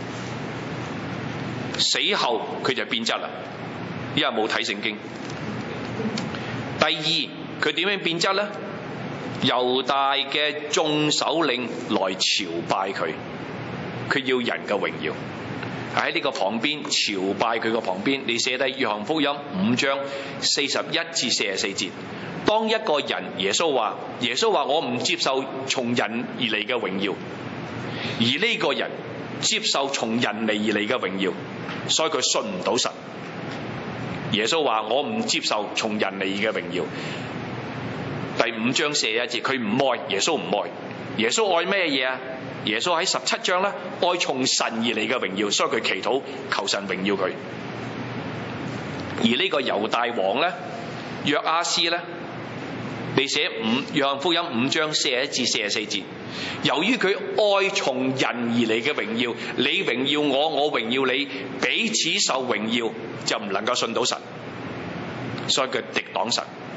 死後佢就變質啦，因為冇睇聖經。第二，佢點樣變質呢？猶大嘅眾首領來朝拜佢，佢要人嘅榮耀。喺呢個旁邊朝拜佢個旁邊，你寫低約翰福音五章四十一至四十四節。當一個人耶穌話，耶穌話我唔接受從人而嚟嘅榮耀，而呢個人接受從人嚟而嚟嘅榮耀，所以佢信唔到神。耶穌話我唔接受從人嚟嘅榮耀。第五章四十一節，佢唔愛，耶穌唔愛。耶穌愛咩嘢啊？耶穌喺十七章咧，愛從神而嚟嘅榮耀，所以佢祈禱求神榮耀佢。而呢個猶大王咧，約亞斯咧，你寫五約翰福音五章四十一至四十四節，由於佢愛從人而嚟嘅榮耀，你榮耀我，我榮耀你，彼此受榮耀，就唔能夠信到神，所以佢敵擋神。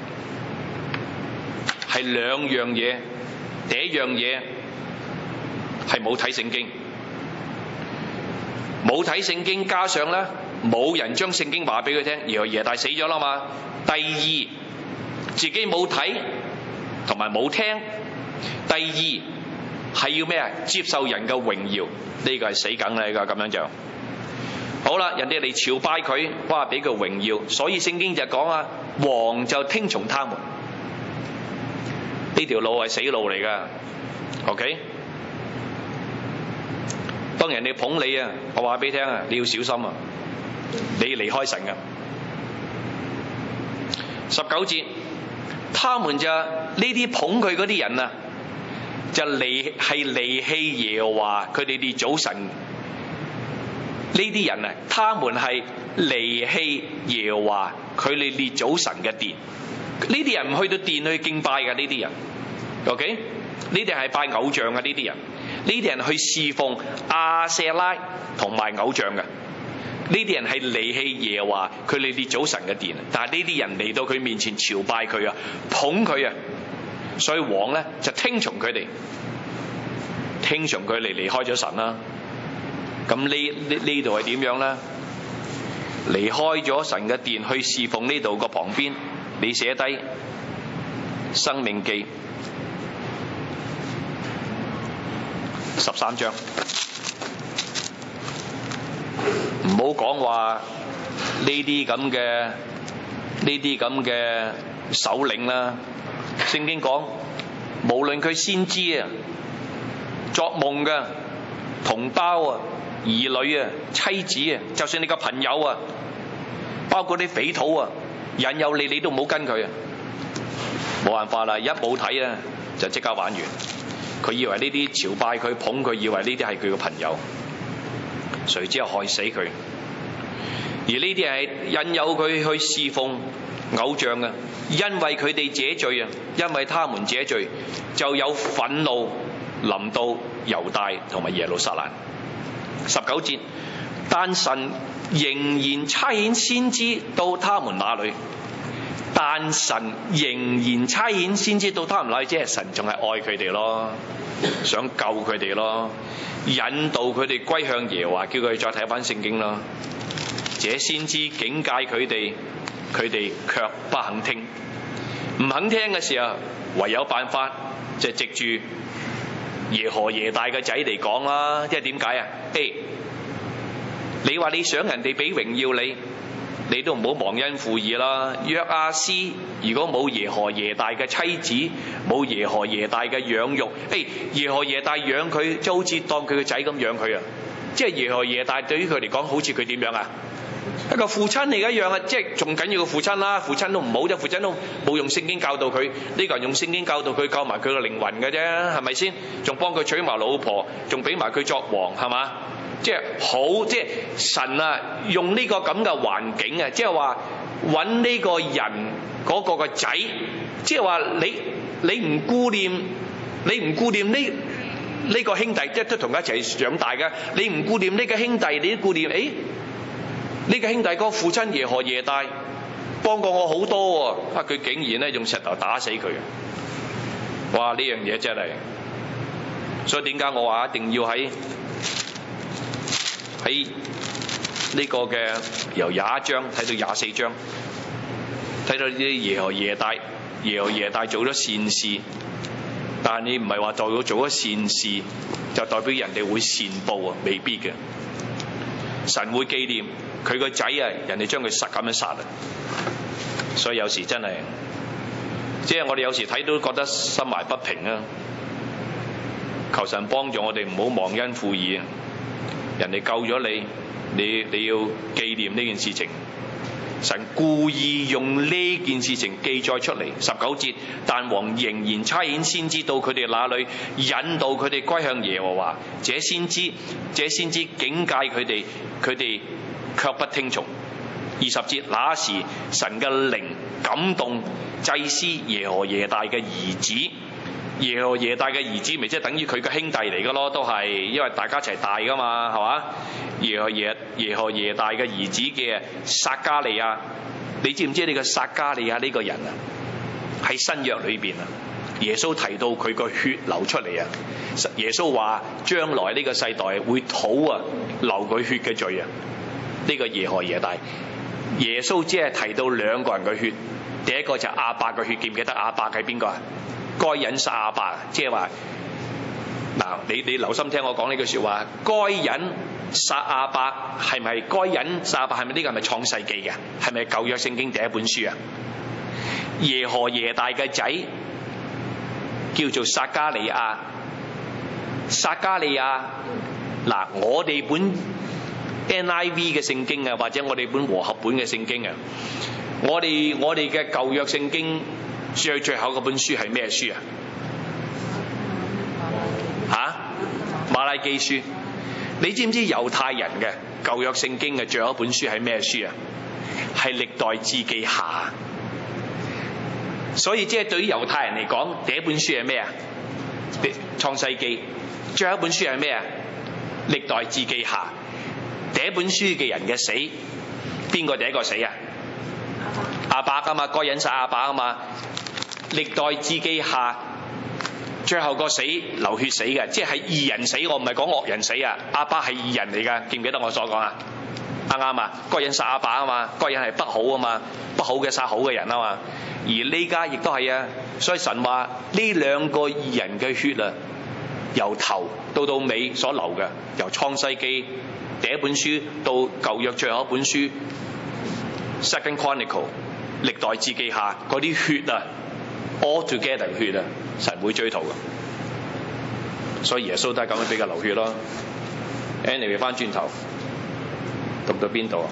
係兩樣嘢，第一樣嘢。係冇睇聖經，冇睇聖經，加上咧冇人將聖經話俾佢聽，耶何耶大死咗啦嘛。第二，自己冇睇同埋冇聽， 第二係要咩啊？接受人嘅榮耀，呢個係死梗嚟㗎，咁樣就好啦。人哋嚟朝拜佢，哇，俾佢榮耀，所以聖經就講啊，王就聽從他們。呢條路係死路嚟㗎 ，OK？ 當人哋捧你啊，我話俾你聽啊，你要小心啊，你離開神㗎。十九節，他們就呢啲捧佢嗰啲人啊，就離係離棄耶和華佢哋列祖神。呢啲人啊，他們係離棄耶和華佢哋列祖神嘅殿。呢啲人唔去到殿去敬拜㗎，呢啲人 ，OK？ 呢啲係拜偶像嘅，呢啲人，呢啲人去侍奉亞舍拉同埋偶像嘅。呢啲人係離棄耶和華佢哋列祖神嘅殿，但係呢啲人嚟到佢面前朝拜佢啊，捧佢啊，所以王咧就聽從佢哋，聽從佢哋離開咗神啦。咁呢呢呢度係點樣咧？離開咗神嘅殿去侍奉呢度個旁邊，你寫低《申命記》十三章。唔好講話呢啲咁嘅呢啲咁嘅首領啦。聖經講，無論佢先知啊、作夢嘅同胞啊、兒女啊、妻子啊，就算你個朋友啊，包括啲匪徒啊，引誘你，你都唔好跟佢啊。冇辦法啦，一冇睇啊，就即刻玩完。佢以為呢啲朝拜佢捧佢，以為呢啲係佢個朋友。誰知又害死佢，而呢啲係引誘佢去侍奉偶像嘅，因為佢哋這罪啊，因為他們這罪，就有憤怒臨到猶大同埋耶路撒冷。十九節，但神仍然差遣先知到他們那裏，但神仍然差遣先知到他們那裏，即係神仲係愛佢哋咯，想救佢哋咯，引導佢哋歸向耶和華，叫佢哋再睇翻聖經咯。這先知警戒佢哋，佢哋卻不肯聽。唔肯聽嘅時候，唯有辦法就藉住耶何耶大嘅仔嚟講啦。即係點解啊？誒，你話你想人哋俾榮耀你，你都唔好忘恩負義啦。約阿斯如果冇耶何耶大嘅妻子，冇耶何耶大嘅養育，誒，耶何耶大養佢，即係好似當佢個仔咁養佢啊！即係耶何耶大對於佢嚟講，好似佢點樣啊？一個父親嚟一樣啊！即係仲緊要個父親啦，父親都唔好啫，父親都冇用聖經教導佢，呢個人用聖經教導佢，救埋佢個靈魂嘅啫，係咪先？仲幫佢娶埋老婆，仲俾埋佢作王，係嘛？即係好，即係神啊，用呢個咁嘅環境啊，即係話揾呢個人嗰個個仔，即係話你你唔顧念，你唔顧念呢呢個兄弟，即係都同佢一齊長大嘅，你唔顧念呢個兄弟，你都顧念誒呢個兄弟個父親耶何耶大幫過我好多喎，啊佢竟然咧用石頭打死佢嘅，哇！呢樣嘢真係，所以點解我話一定要喺喺呢個嘅由廿一章睇到廿四章，睇到呢啲耶何耶大耶何耶大做咗善事，但係你唔係話代表做咗善事就代表人哋會善報啊，未必嘅。神會紀念佢個仔啊，人哋將佢實咁樣殺啊，所以有時真係，即係我哋有時睇都覺得心懷不平啊。求神幫助我哋唔好忘恩負義啊！人哋救咗你，你你要紀念呢件事情。神故意用呢件事情記載出嚟。十九節，但王仍然差遣先知到佢哋那裏，引導佢哋歸向耶和華。這先知，這先知警戒佢哋，佢哋卻不聽從。二十節，那時神嘅靈感動祭司耶何耶大嘅兒子。耶何耶大嘅兒子咪即係等於佢嘅兄弟嚟噶咯，都係因為大家一齊大噶嘛，係嘛？耶何耶耶何耶大嘅兒子嘅撒迦利亞，你知唔知呢個撒迦利亞呢個人啊？喺新約裏邊啊，耶穌提到佢個血流出嚟啊！耶穌話將來呢個世代會討啊流佢血嘅罪啊！呢、這個耶何耶大，耶穌只係提到兩個人嘅血，第一個就係亞伯嘅血，記唔記得亞伯係邊個啊？ 該隱殺亞伯，即係話嗱，你你留心聽我講呢句説話，該隱殺亞伯係咪該隱殺亞伯係咪呢個係咪創世記嘅？係咪舊約聖經第一本書啊？耶何耶大嘅仔叫做撒迦利亞，撒迦利亞嗱，我哋本 N I V 嘅聖經啊，或者我哋本和合本嘅聖經啊，我哋我哋嘅舊約聖經最最後嗰本書係咩書啊？嚇，馬拉基書。你知唔知猶太人嘅舊約聖經嘅最後一本書係咩書啊？係歷代志記下。所以即係對於猶太人嚟講，第一本書係咩啊？創世記。最後一本書係咩啊？歷代志記下。第一本書嘅人嘅死，邊個第一個死啊？亞伯啊嘛，該隱殺亞伯啊嘛。歷代志記下最後個死流血死嘅，即係義人死，我唔係講惡人死啊。亞伯係義人嚟㗎，記唔記得我所講啊？啱啱啊？該隱殺亞伯啊嘛，該隱係不好啊嘛，不好嘅殺好嘅人啊嘛。而呢家亦都係啊，所以神話呢兩個義人嘅血啊，由頭到到尾所流嘅，由創世記第一本書到舊約最後一本書 Second Chronicle 歷代志記下嗰啲血啊 all together 嘅血啊，神會追討嘅。所以耶穌都係咁樣比較流血咯。Anyway 翻轉頭讀到邊度啊？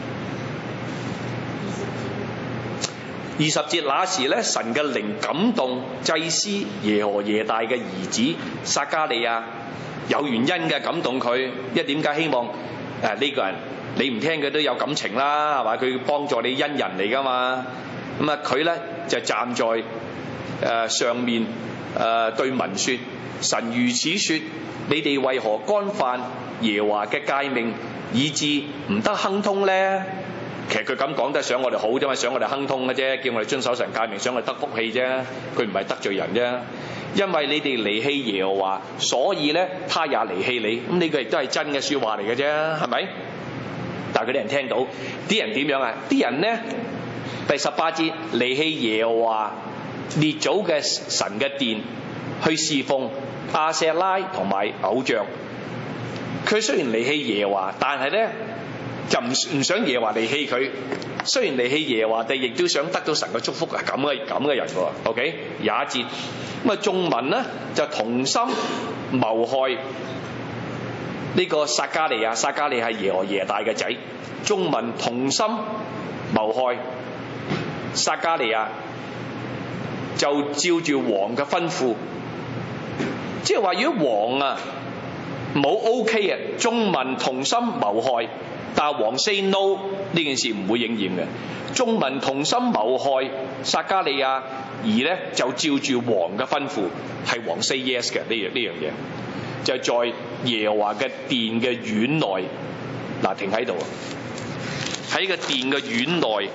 二十節，那時咧，神嘅靈感動祭司耶何耶大嘅兒子撒迦利亞，有原因嘅感動佢，因為點解希望誒呢、呃這個人你唔聽佢都有感情啦，係嘛？佢幫助你恩人嚟噶嘛？咁啊佢咧就站在誒、呃、上面誒、呃、對民說：神如此說，你哋為何干犯耶和華嘅誡命，以致唔得亨通咧？其實佢咁講都係想我哋好啫嘛，想我哋亨通嘅啫，叫我哋遵守神誡命，想我哋得福氣啫。佢唔係得罪人啫。因為你哋離棄耶和華，所以咧他也離棄你。咁呢個亦都係真嘅説話嚟嘅啫，係咪？但係佢啲人聽到，啲人點樣啊？啲人咧第十八節離棄耶和華列祖嘅神嘅殿，去侍奉亞舍拉同埋偶像。佢雖然離棄耶和華，但係咧就唔唔想耶和華離棄佢。雖然離棄耶和華，但亦都想得到神嘅祝福啊！咁嘅咁嘅人喎。OK， 廿一節咁啊，眾民呢就同心謀害呢個撒迦利亞。撒迦利係耶何耶大嘅仔，眾民同心謀害撒迦利亞，就照住王嘅吩咐，即係話如果王啊冇 OK 啊，眾民同心謀害，但係王 say no 呢件事唔會應驗嘅。眾民同心謀害撒迦利亞，而咧就照住王嘅吩咐，係王 say yes 嘅。呢樣呢樣嘢就係在耶和華嘅殿嘅院內。嗱，停喺度啊！喺個殿嘅院內，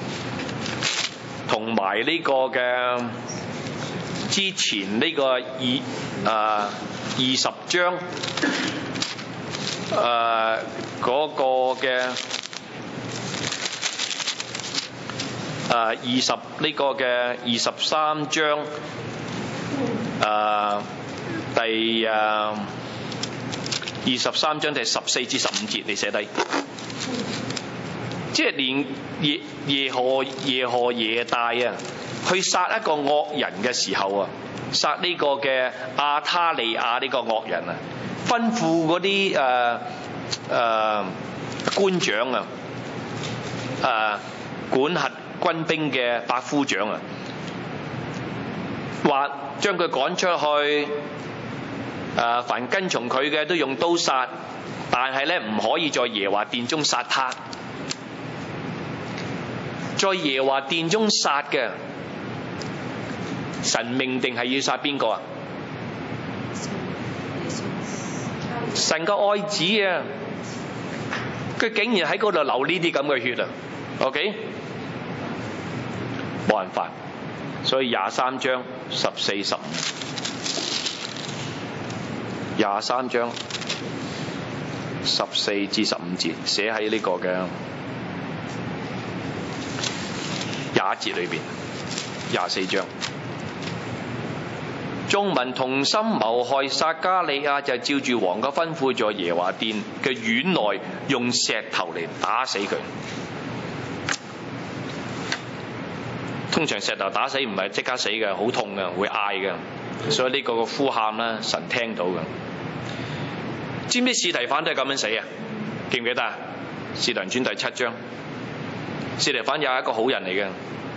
同埋呢個嘅之前呢個二啊二十章誒嗰個嘅誒二十呢個嘅二十三章誒第誒二十三章第十四至十五節，你寫低，即係連耶耶何耶何耶大啊，去殺一個惡人嘅時候啊，殺呢個嘅亞他利亞呢個惡人啊，吩咐嗰啲誒誒官長啊，誒、呃、管轄軍兵嘅百夫長啊，話將佢趕出去，誒、呃、凡跟從佢嘅都用刀殺，但係咧唔可以在耶和華殿中殺他，在耶和華殿中殺嘅，神命定係要殺邊個啊？神個愛子啊，佢竟然喺嗰度流呢啲咁嘅血啊 ！OK， 冇辦法，所以廿三章十四十五，廿三章十四至十五節寫喺呢個嘅廿一節裏邊，廿四章眾民同心謀害撒迦利亞，就照住王嘅吩咐，在耶和華殿嘅院內用石頭嚟打死佢。通常石頭打死唔係即刻死嘅，好痛嘅，會嗌嘅，所以呢個個呼喊啦，神聽到嘅。知唔知司提反都係咁樣死啊？記唔記得啊？《使徒行傳》第七章，司提反又係一個好人嚟嘅。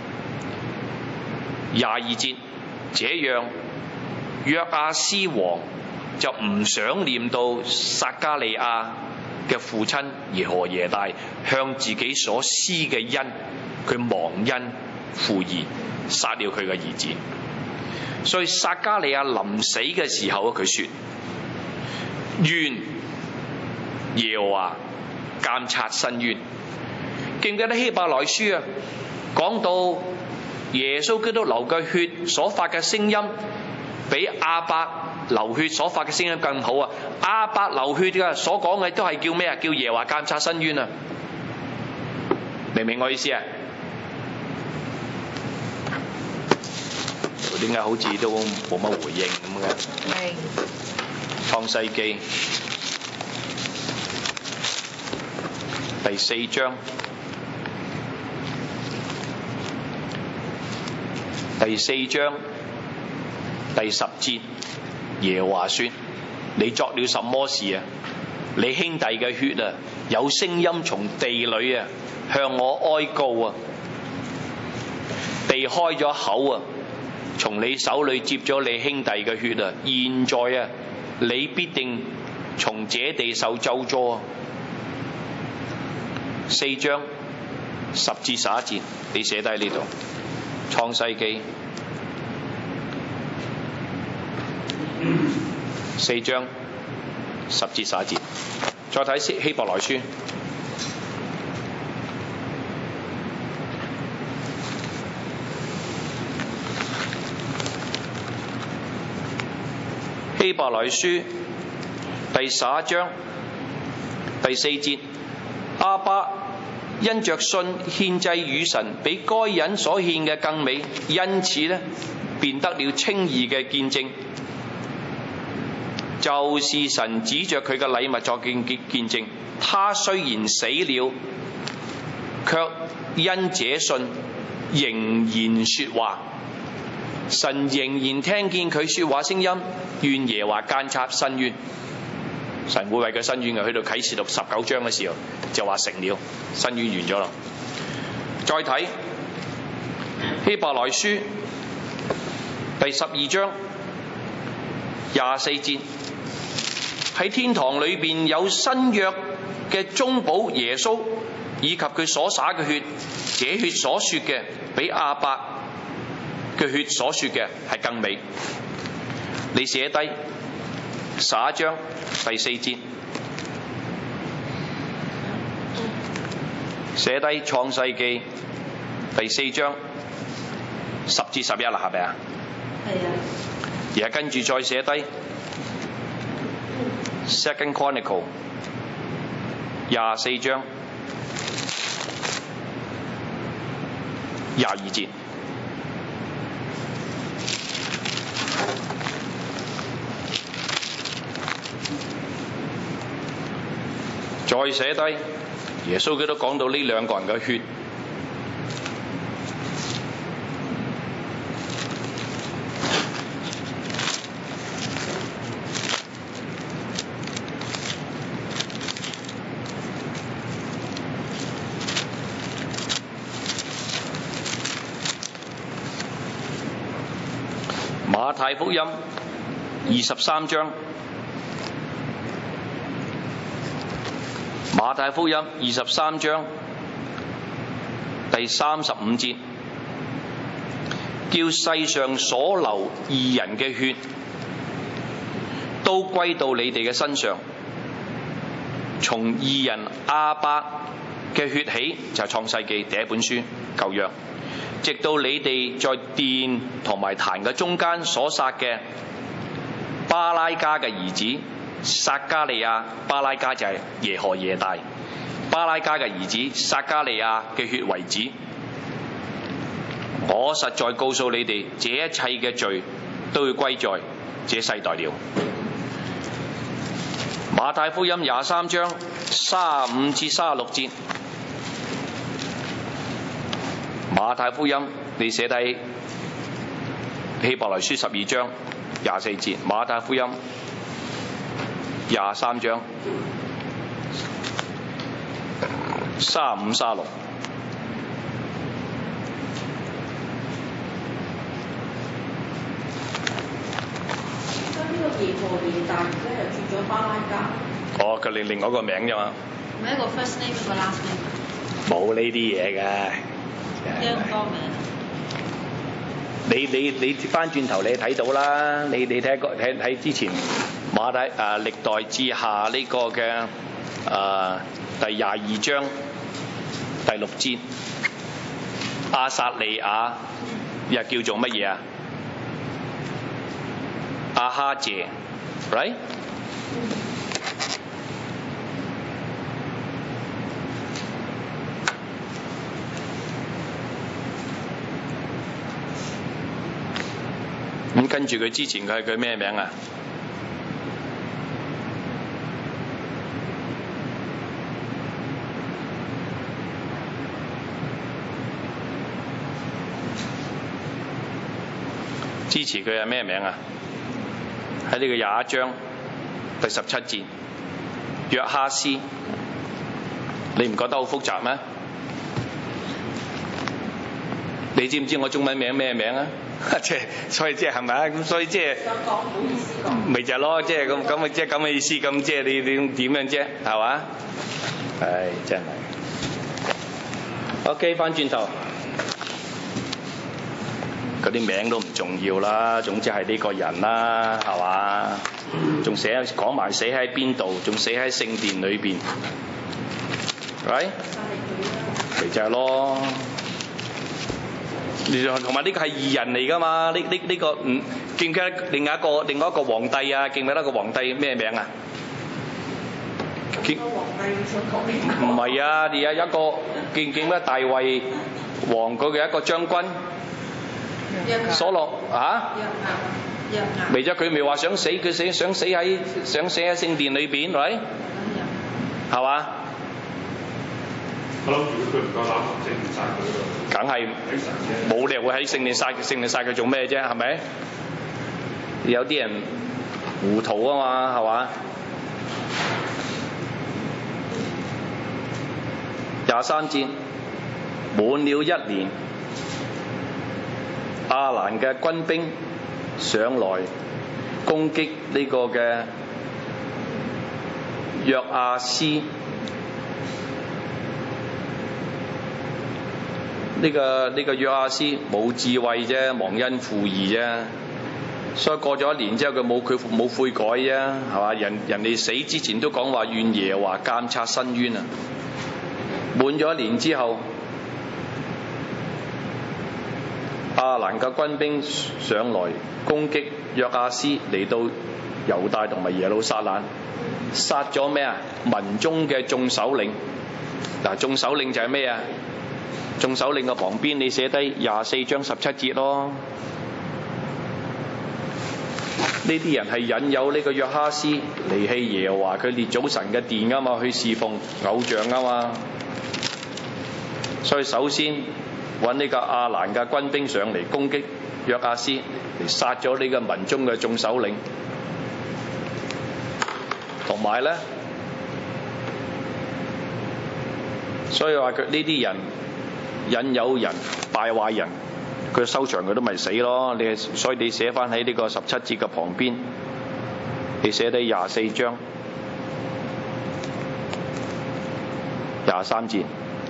廿二節，這樣約阿斯王就唔想念到撒迦利亞嘅父親耶何耶大向自己所施嘅恩，佢忘恩負義，殺了佢嘅兒子。所以撒迦利亞臨死嘅時候，佢說：願耶和華監察伸冤。記唔記得希伯來書啊？講到耶穌基督流嘅血所發嘅聲音，比亞伯流血所發嘅聲音更好啊！亞伯流血嘅所講嘅都係叫咩啊？叫耶和華監察伸冤啊！明唔明我意思啊？點解好似都冇乜回應咁嘅？ 明。 創世記第四章第四章第十節，耶和華說：你作了什麼事啊？你兄弟嘅血啊，有聲音從地裏啊向我哀告啊！地開咗口啊，從你手裏接咗你兄弟嘅血啊！現在啊，你必定從這地受咒詛啊！四章十至十一節，你寫低呢度。創世記四章十至十一節，再睇希伯來書希伯來書第十一章第四節，亞伯因着信獻祭與神，比該隱所獻嘅更美，因此呢，便得了稱義嘅見證。就是神指着佢嘅禮物作見見證，他雖然死了，卻因這信仍然說話。神仍然聽見佢說話聲音，願耶和華監察伸冤。神會為佢伸冤嘅，去到啟示錄十九章嘅時候就話成了，伸冤完咗啦。再睇希伯來書第十二章廿四節，喺天堂裏邊有新約嘅中保耶穌，以及佢所灑嘅血，這血所說嘅比亞伯嘅血所說嘅係更美。你寫低十一章第四節，寫低創世記第四章十至十一啦，係咪啊？係啊。而係跟住再寫低 Second Chronicle 廿四章廿二節。再寫低耶穌基督講到呢兩個人嘅血，馬太福音二十三章。馬太福音二十三章第三十五節，叫世上所流義人嘅血都歸到你哋嘅身上，從義人亞伯嘅血起，就係創世記第一本書舊約，直到你哋在殿同埋壇嘅中間所殺嘅巴拉加嘅兒子撒迦利亞，巴拉加就係耶何耶大，巴拉加嘅兒子撒迦利亞嘅血為止。我實在告訴你哋，這一切嘅罪都要歸在這世代了。馬太福音廿三章三十五至三十六節，馬太福音你寫低希伯來書十二章廿四節，馬太福音廿三章三十五、三十六。 耶何耶大而家又轉咗巴拉加。 哦，佢另另外一個名啫嘛。 唔係一個 first name 一個 last name。 冇呢啲嘢嘅。 一咁多名。 你你你翻轉頭你睇到啦，你你睇個睇睇之前馬太啊歷代志下呢個嘅啊第廿二章第六節，亞撒利亞又叫做乜嘢啊？亞哈謝 ，right？咁跟住佢之前佢係佢咩名啊？支持佢係咩名啊？喺呢個廿一章第十七節，約哈斯，你唔覺得好複雜咩？你知唔知我中文名咩名啊？即係所以即係係咪啊？咁所以即係想講唔好意思講。 咪就係咯，即係咁咁嘅即係咁嘅意思，咁即係你你點樣啫？係嘛？唉，真係。OK， 翻轉頭。嗰啲名都唔重要啦，總之係呢個人啦，係嘛？仲寫講埋寫喺邊度，仲寫喺聖殿裏邊，right？咪就係咯。同埋呢個係義人嚟㗎嘛？呢呢呢個唔記唔記得另外一個另外一個皇帝啊？記唔記得個皇帝咩名啊？記唔係啊？而家有一個記唔記得大衛王佢嘅一個將軍？所羅啊，未啫？佢咪話想死，佢死想死喺想死喺聖殿裏邊，係係嘛？ 我諗如果佢唔夠膽聖殿殺佢， 梗係冇理由會喺聖殿殺聖殿殺佢做咩啫？係咪？有啲人糊塗啊嘛，係嘛？廿三節，滿了一年。亞蘭嘅軍兵上來攻擊呢個嘅約亞斯，呢、這個呢、這個約亞斯冇智慧啫，忘恩負義啫，所以過咗一年之後佢冇佢冇悔改啫，係嘛？人人哋死之前都講話願耶和華監察伸冤啊！滿咗一年之後。亞蘭嘅軍兵上來攻擊約亞斯，嚟到猶大同埋耶路撒冷，殺咗咩啊？民中嘅眾首領。嗱，眾首領就係咩啊？眾首領嘅旁邊你寫低廿四章十七節咯。呢啲人係引誘呢個約哈斯離棄耶和華佢列祖神嘅殿啊嘛，去侍奉偶像啊嘛。所以首先揾呢個亞蘭嘅軍兵上嚟攻擊約亞斯，嚟殺咗呢個民中嘅眾首領，同埋咧，所以話佢呢啲人引誘人敗壞人，佢收場佢都咪死咯。你所以你寫翻喺呢個十七節嘅旁邊，你寫低廿四章廿三節。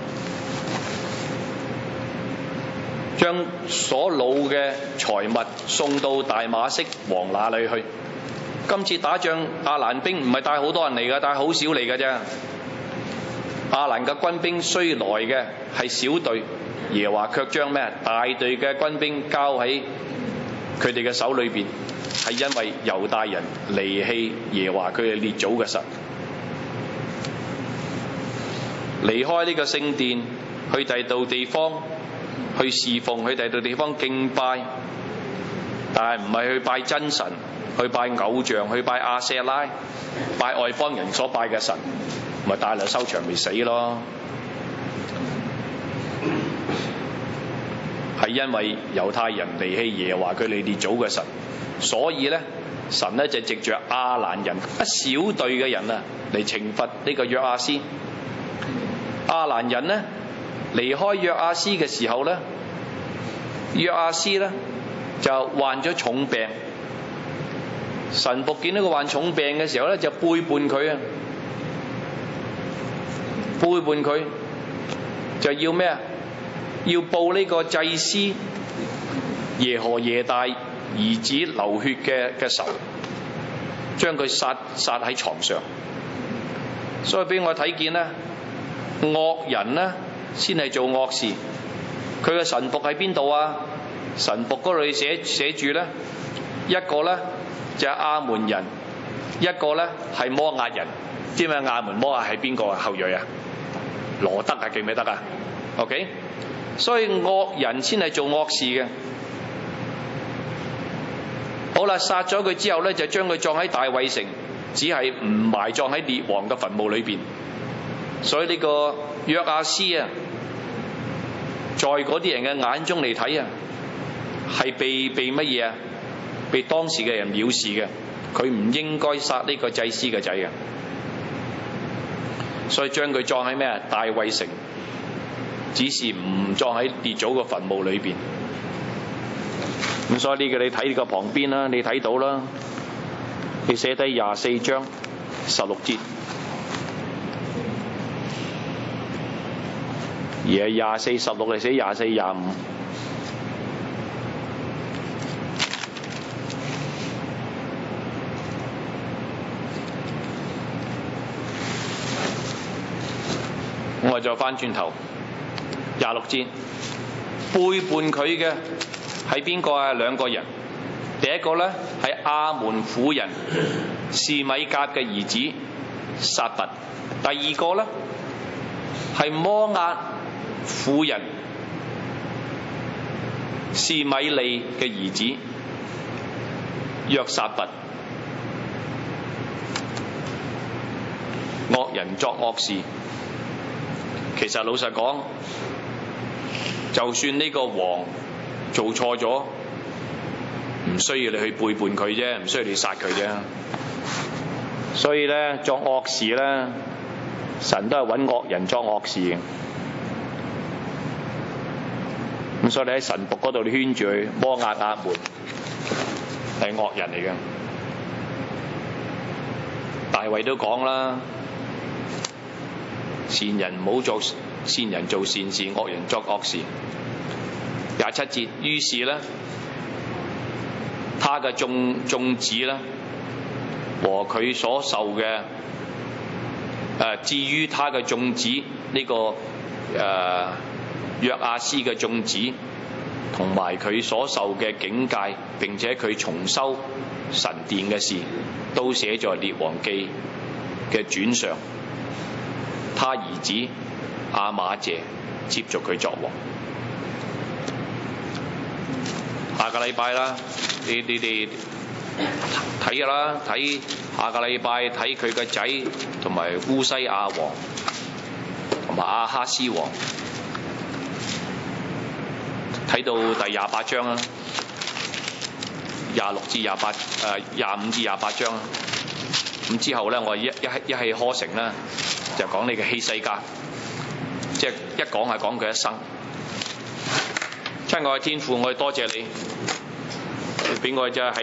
將所擄嘅財物送到大馬色王那裏去。今次打仗，亞蘭兵唔係帶好多人嚟㗎，帶好少嚟㗎啫。亞蘭嘅軍兵雖來嘅係小隊，耶和華卻將咩大隊嘅軍兵交喺佢哋嘅手裏邊，係因為猶大人離棄耶和華佢哋列祖嘅神，離開呢個聖殿去第二度地方。去侍奉去第二度地方敬拜， 但係唔係去拜真神，去拜偶像，去拜亞舍拉，拜外邦人所拜嘅神，咪帶嚟收場咪死咯。係因為猶太人離棄耶和華佢哋列祖嘅神，所以咧神咧就藉着亞蘭人一小隊嘅人啊嚟懲罰呢個約亞斯。亞蘭人呢離開約亞斯嘅時候咧，約亞斯咧就患咗重病。神僕見到佢患重病嘅時候咧，就背叛佢啊！背叛佢就要咩啊？要報呢個祭司耶何耶大兒子流血嘅嘅仇，將佢殺殺喺床上。所以俾我睇見咧，惡人咧先係做惡事。佢嘅神僕喺邊度啊？神僕嗰度寫寫住咧，一個咧就係亞門人，一個咧係摩押人。知唔知亞門摩押係邊個啊？後裔啊？羅德啊，記唔記得啊 ？OK， 所以惡人先係做惡事嘅。好啦，殺咗佢之後咧，就將佢葬喺大衛城，只係唔埋葬喺列王嘅墳墓裏邊。所以呢個約亞斯啊，在嗰啲人嘅眼中嚟睇啊，係被被乜嘢啊？被當時嘅人藐視嘅，佢唔應該殺呢個祭司嘅仔嘅，所以將佢葬喺咩啊？大衛城，只是唔葬喺列祖嘅墳墓裏邊。咁所以呢個你睇呢個旁邊啦，你睇到啦，你寫低廿四章十六節，而係廿四十六，你寫廿四廿五。我再翻轉頭，廿六節，背叛佢嘅係邊個啊？兩個人，第一個咧係亞門婦人示米甲嘅兒子撒拔，第二個咧係摩押婦人示米利嘅兒子約撒拔。惡人作惡事。其實老實講，就算呢個王做錯咗，唔需要你去背叛佢啫，唔需要你殺佢啫。所以咧，作惡事咧，神都係揾惡人作惡事嘅。咁所以你喺神僕嗰度，你圈住佢，摩押亞門係惡人嚟嘅。大衛都講啦。善人唔好做善人做善事，惡人作惡事。廿七節，於是呢，他嘅眾眾子呢，和佢所受嘅誒、呃，至於他嘅眾子呢、這個誒、呃、約亞斯嘅眾子，同埋佢所受嘅警戒，並且佢重修神殿嘅事，都寫在列王記嘅傳上。他兒子亞瑪謝接續佢作王。下個禮拜啦，你你哋睇㗎啦，睇下個禮拜睇佢個仔同埋烏西亞王同埋亞哈斯王，睇到第廿八章啦，廿六至廿八誒廿五至廿八章啦。咁之後咧，我一一一氣呵成啦。就講你嘅希西家，即係一講係講佢一生。親愛嘅天父，我哋多謝你，俾我哋就係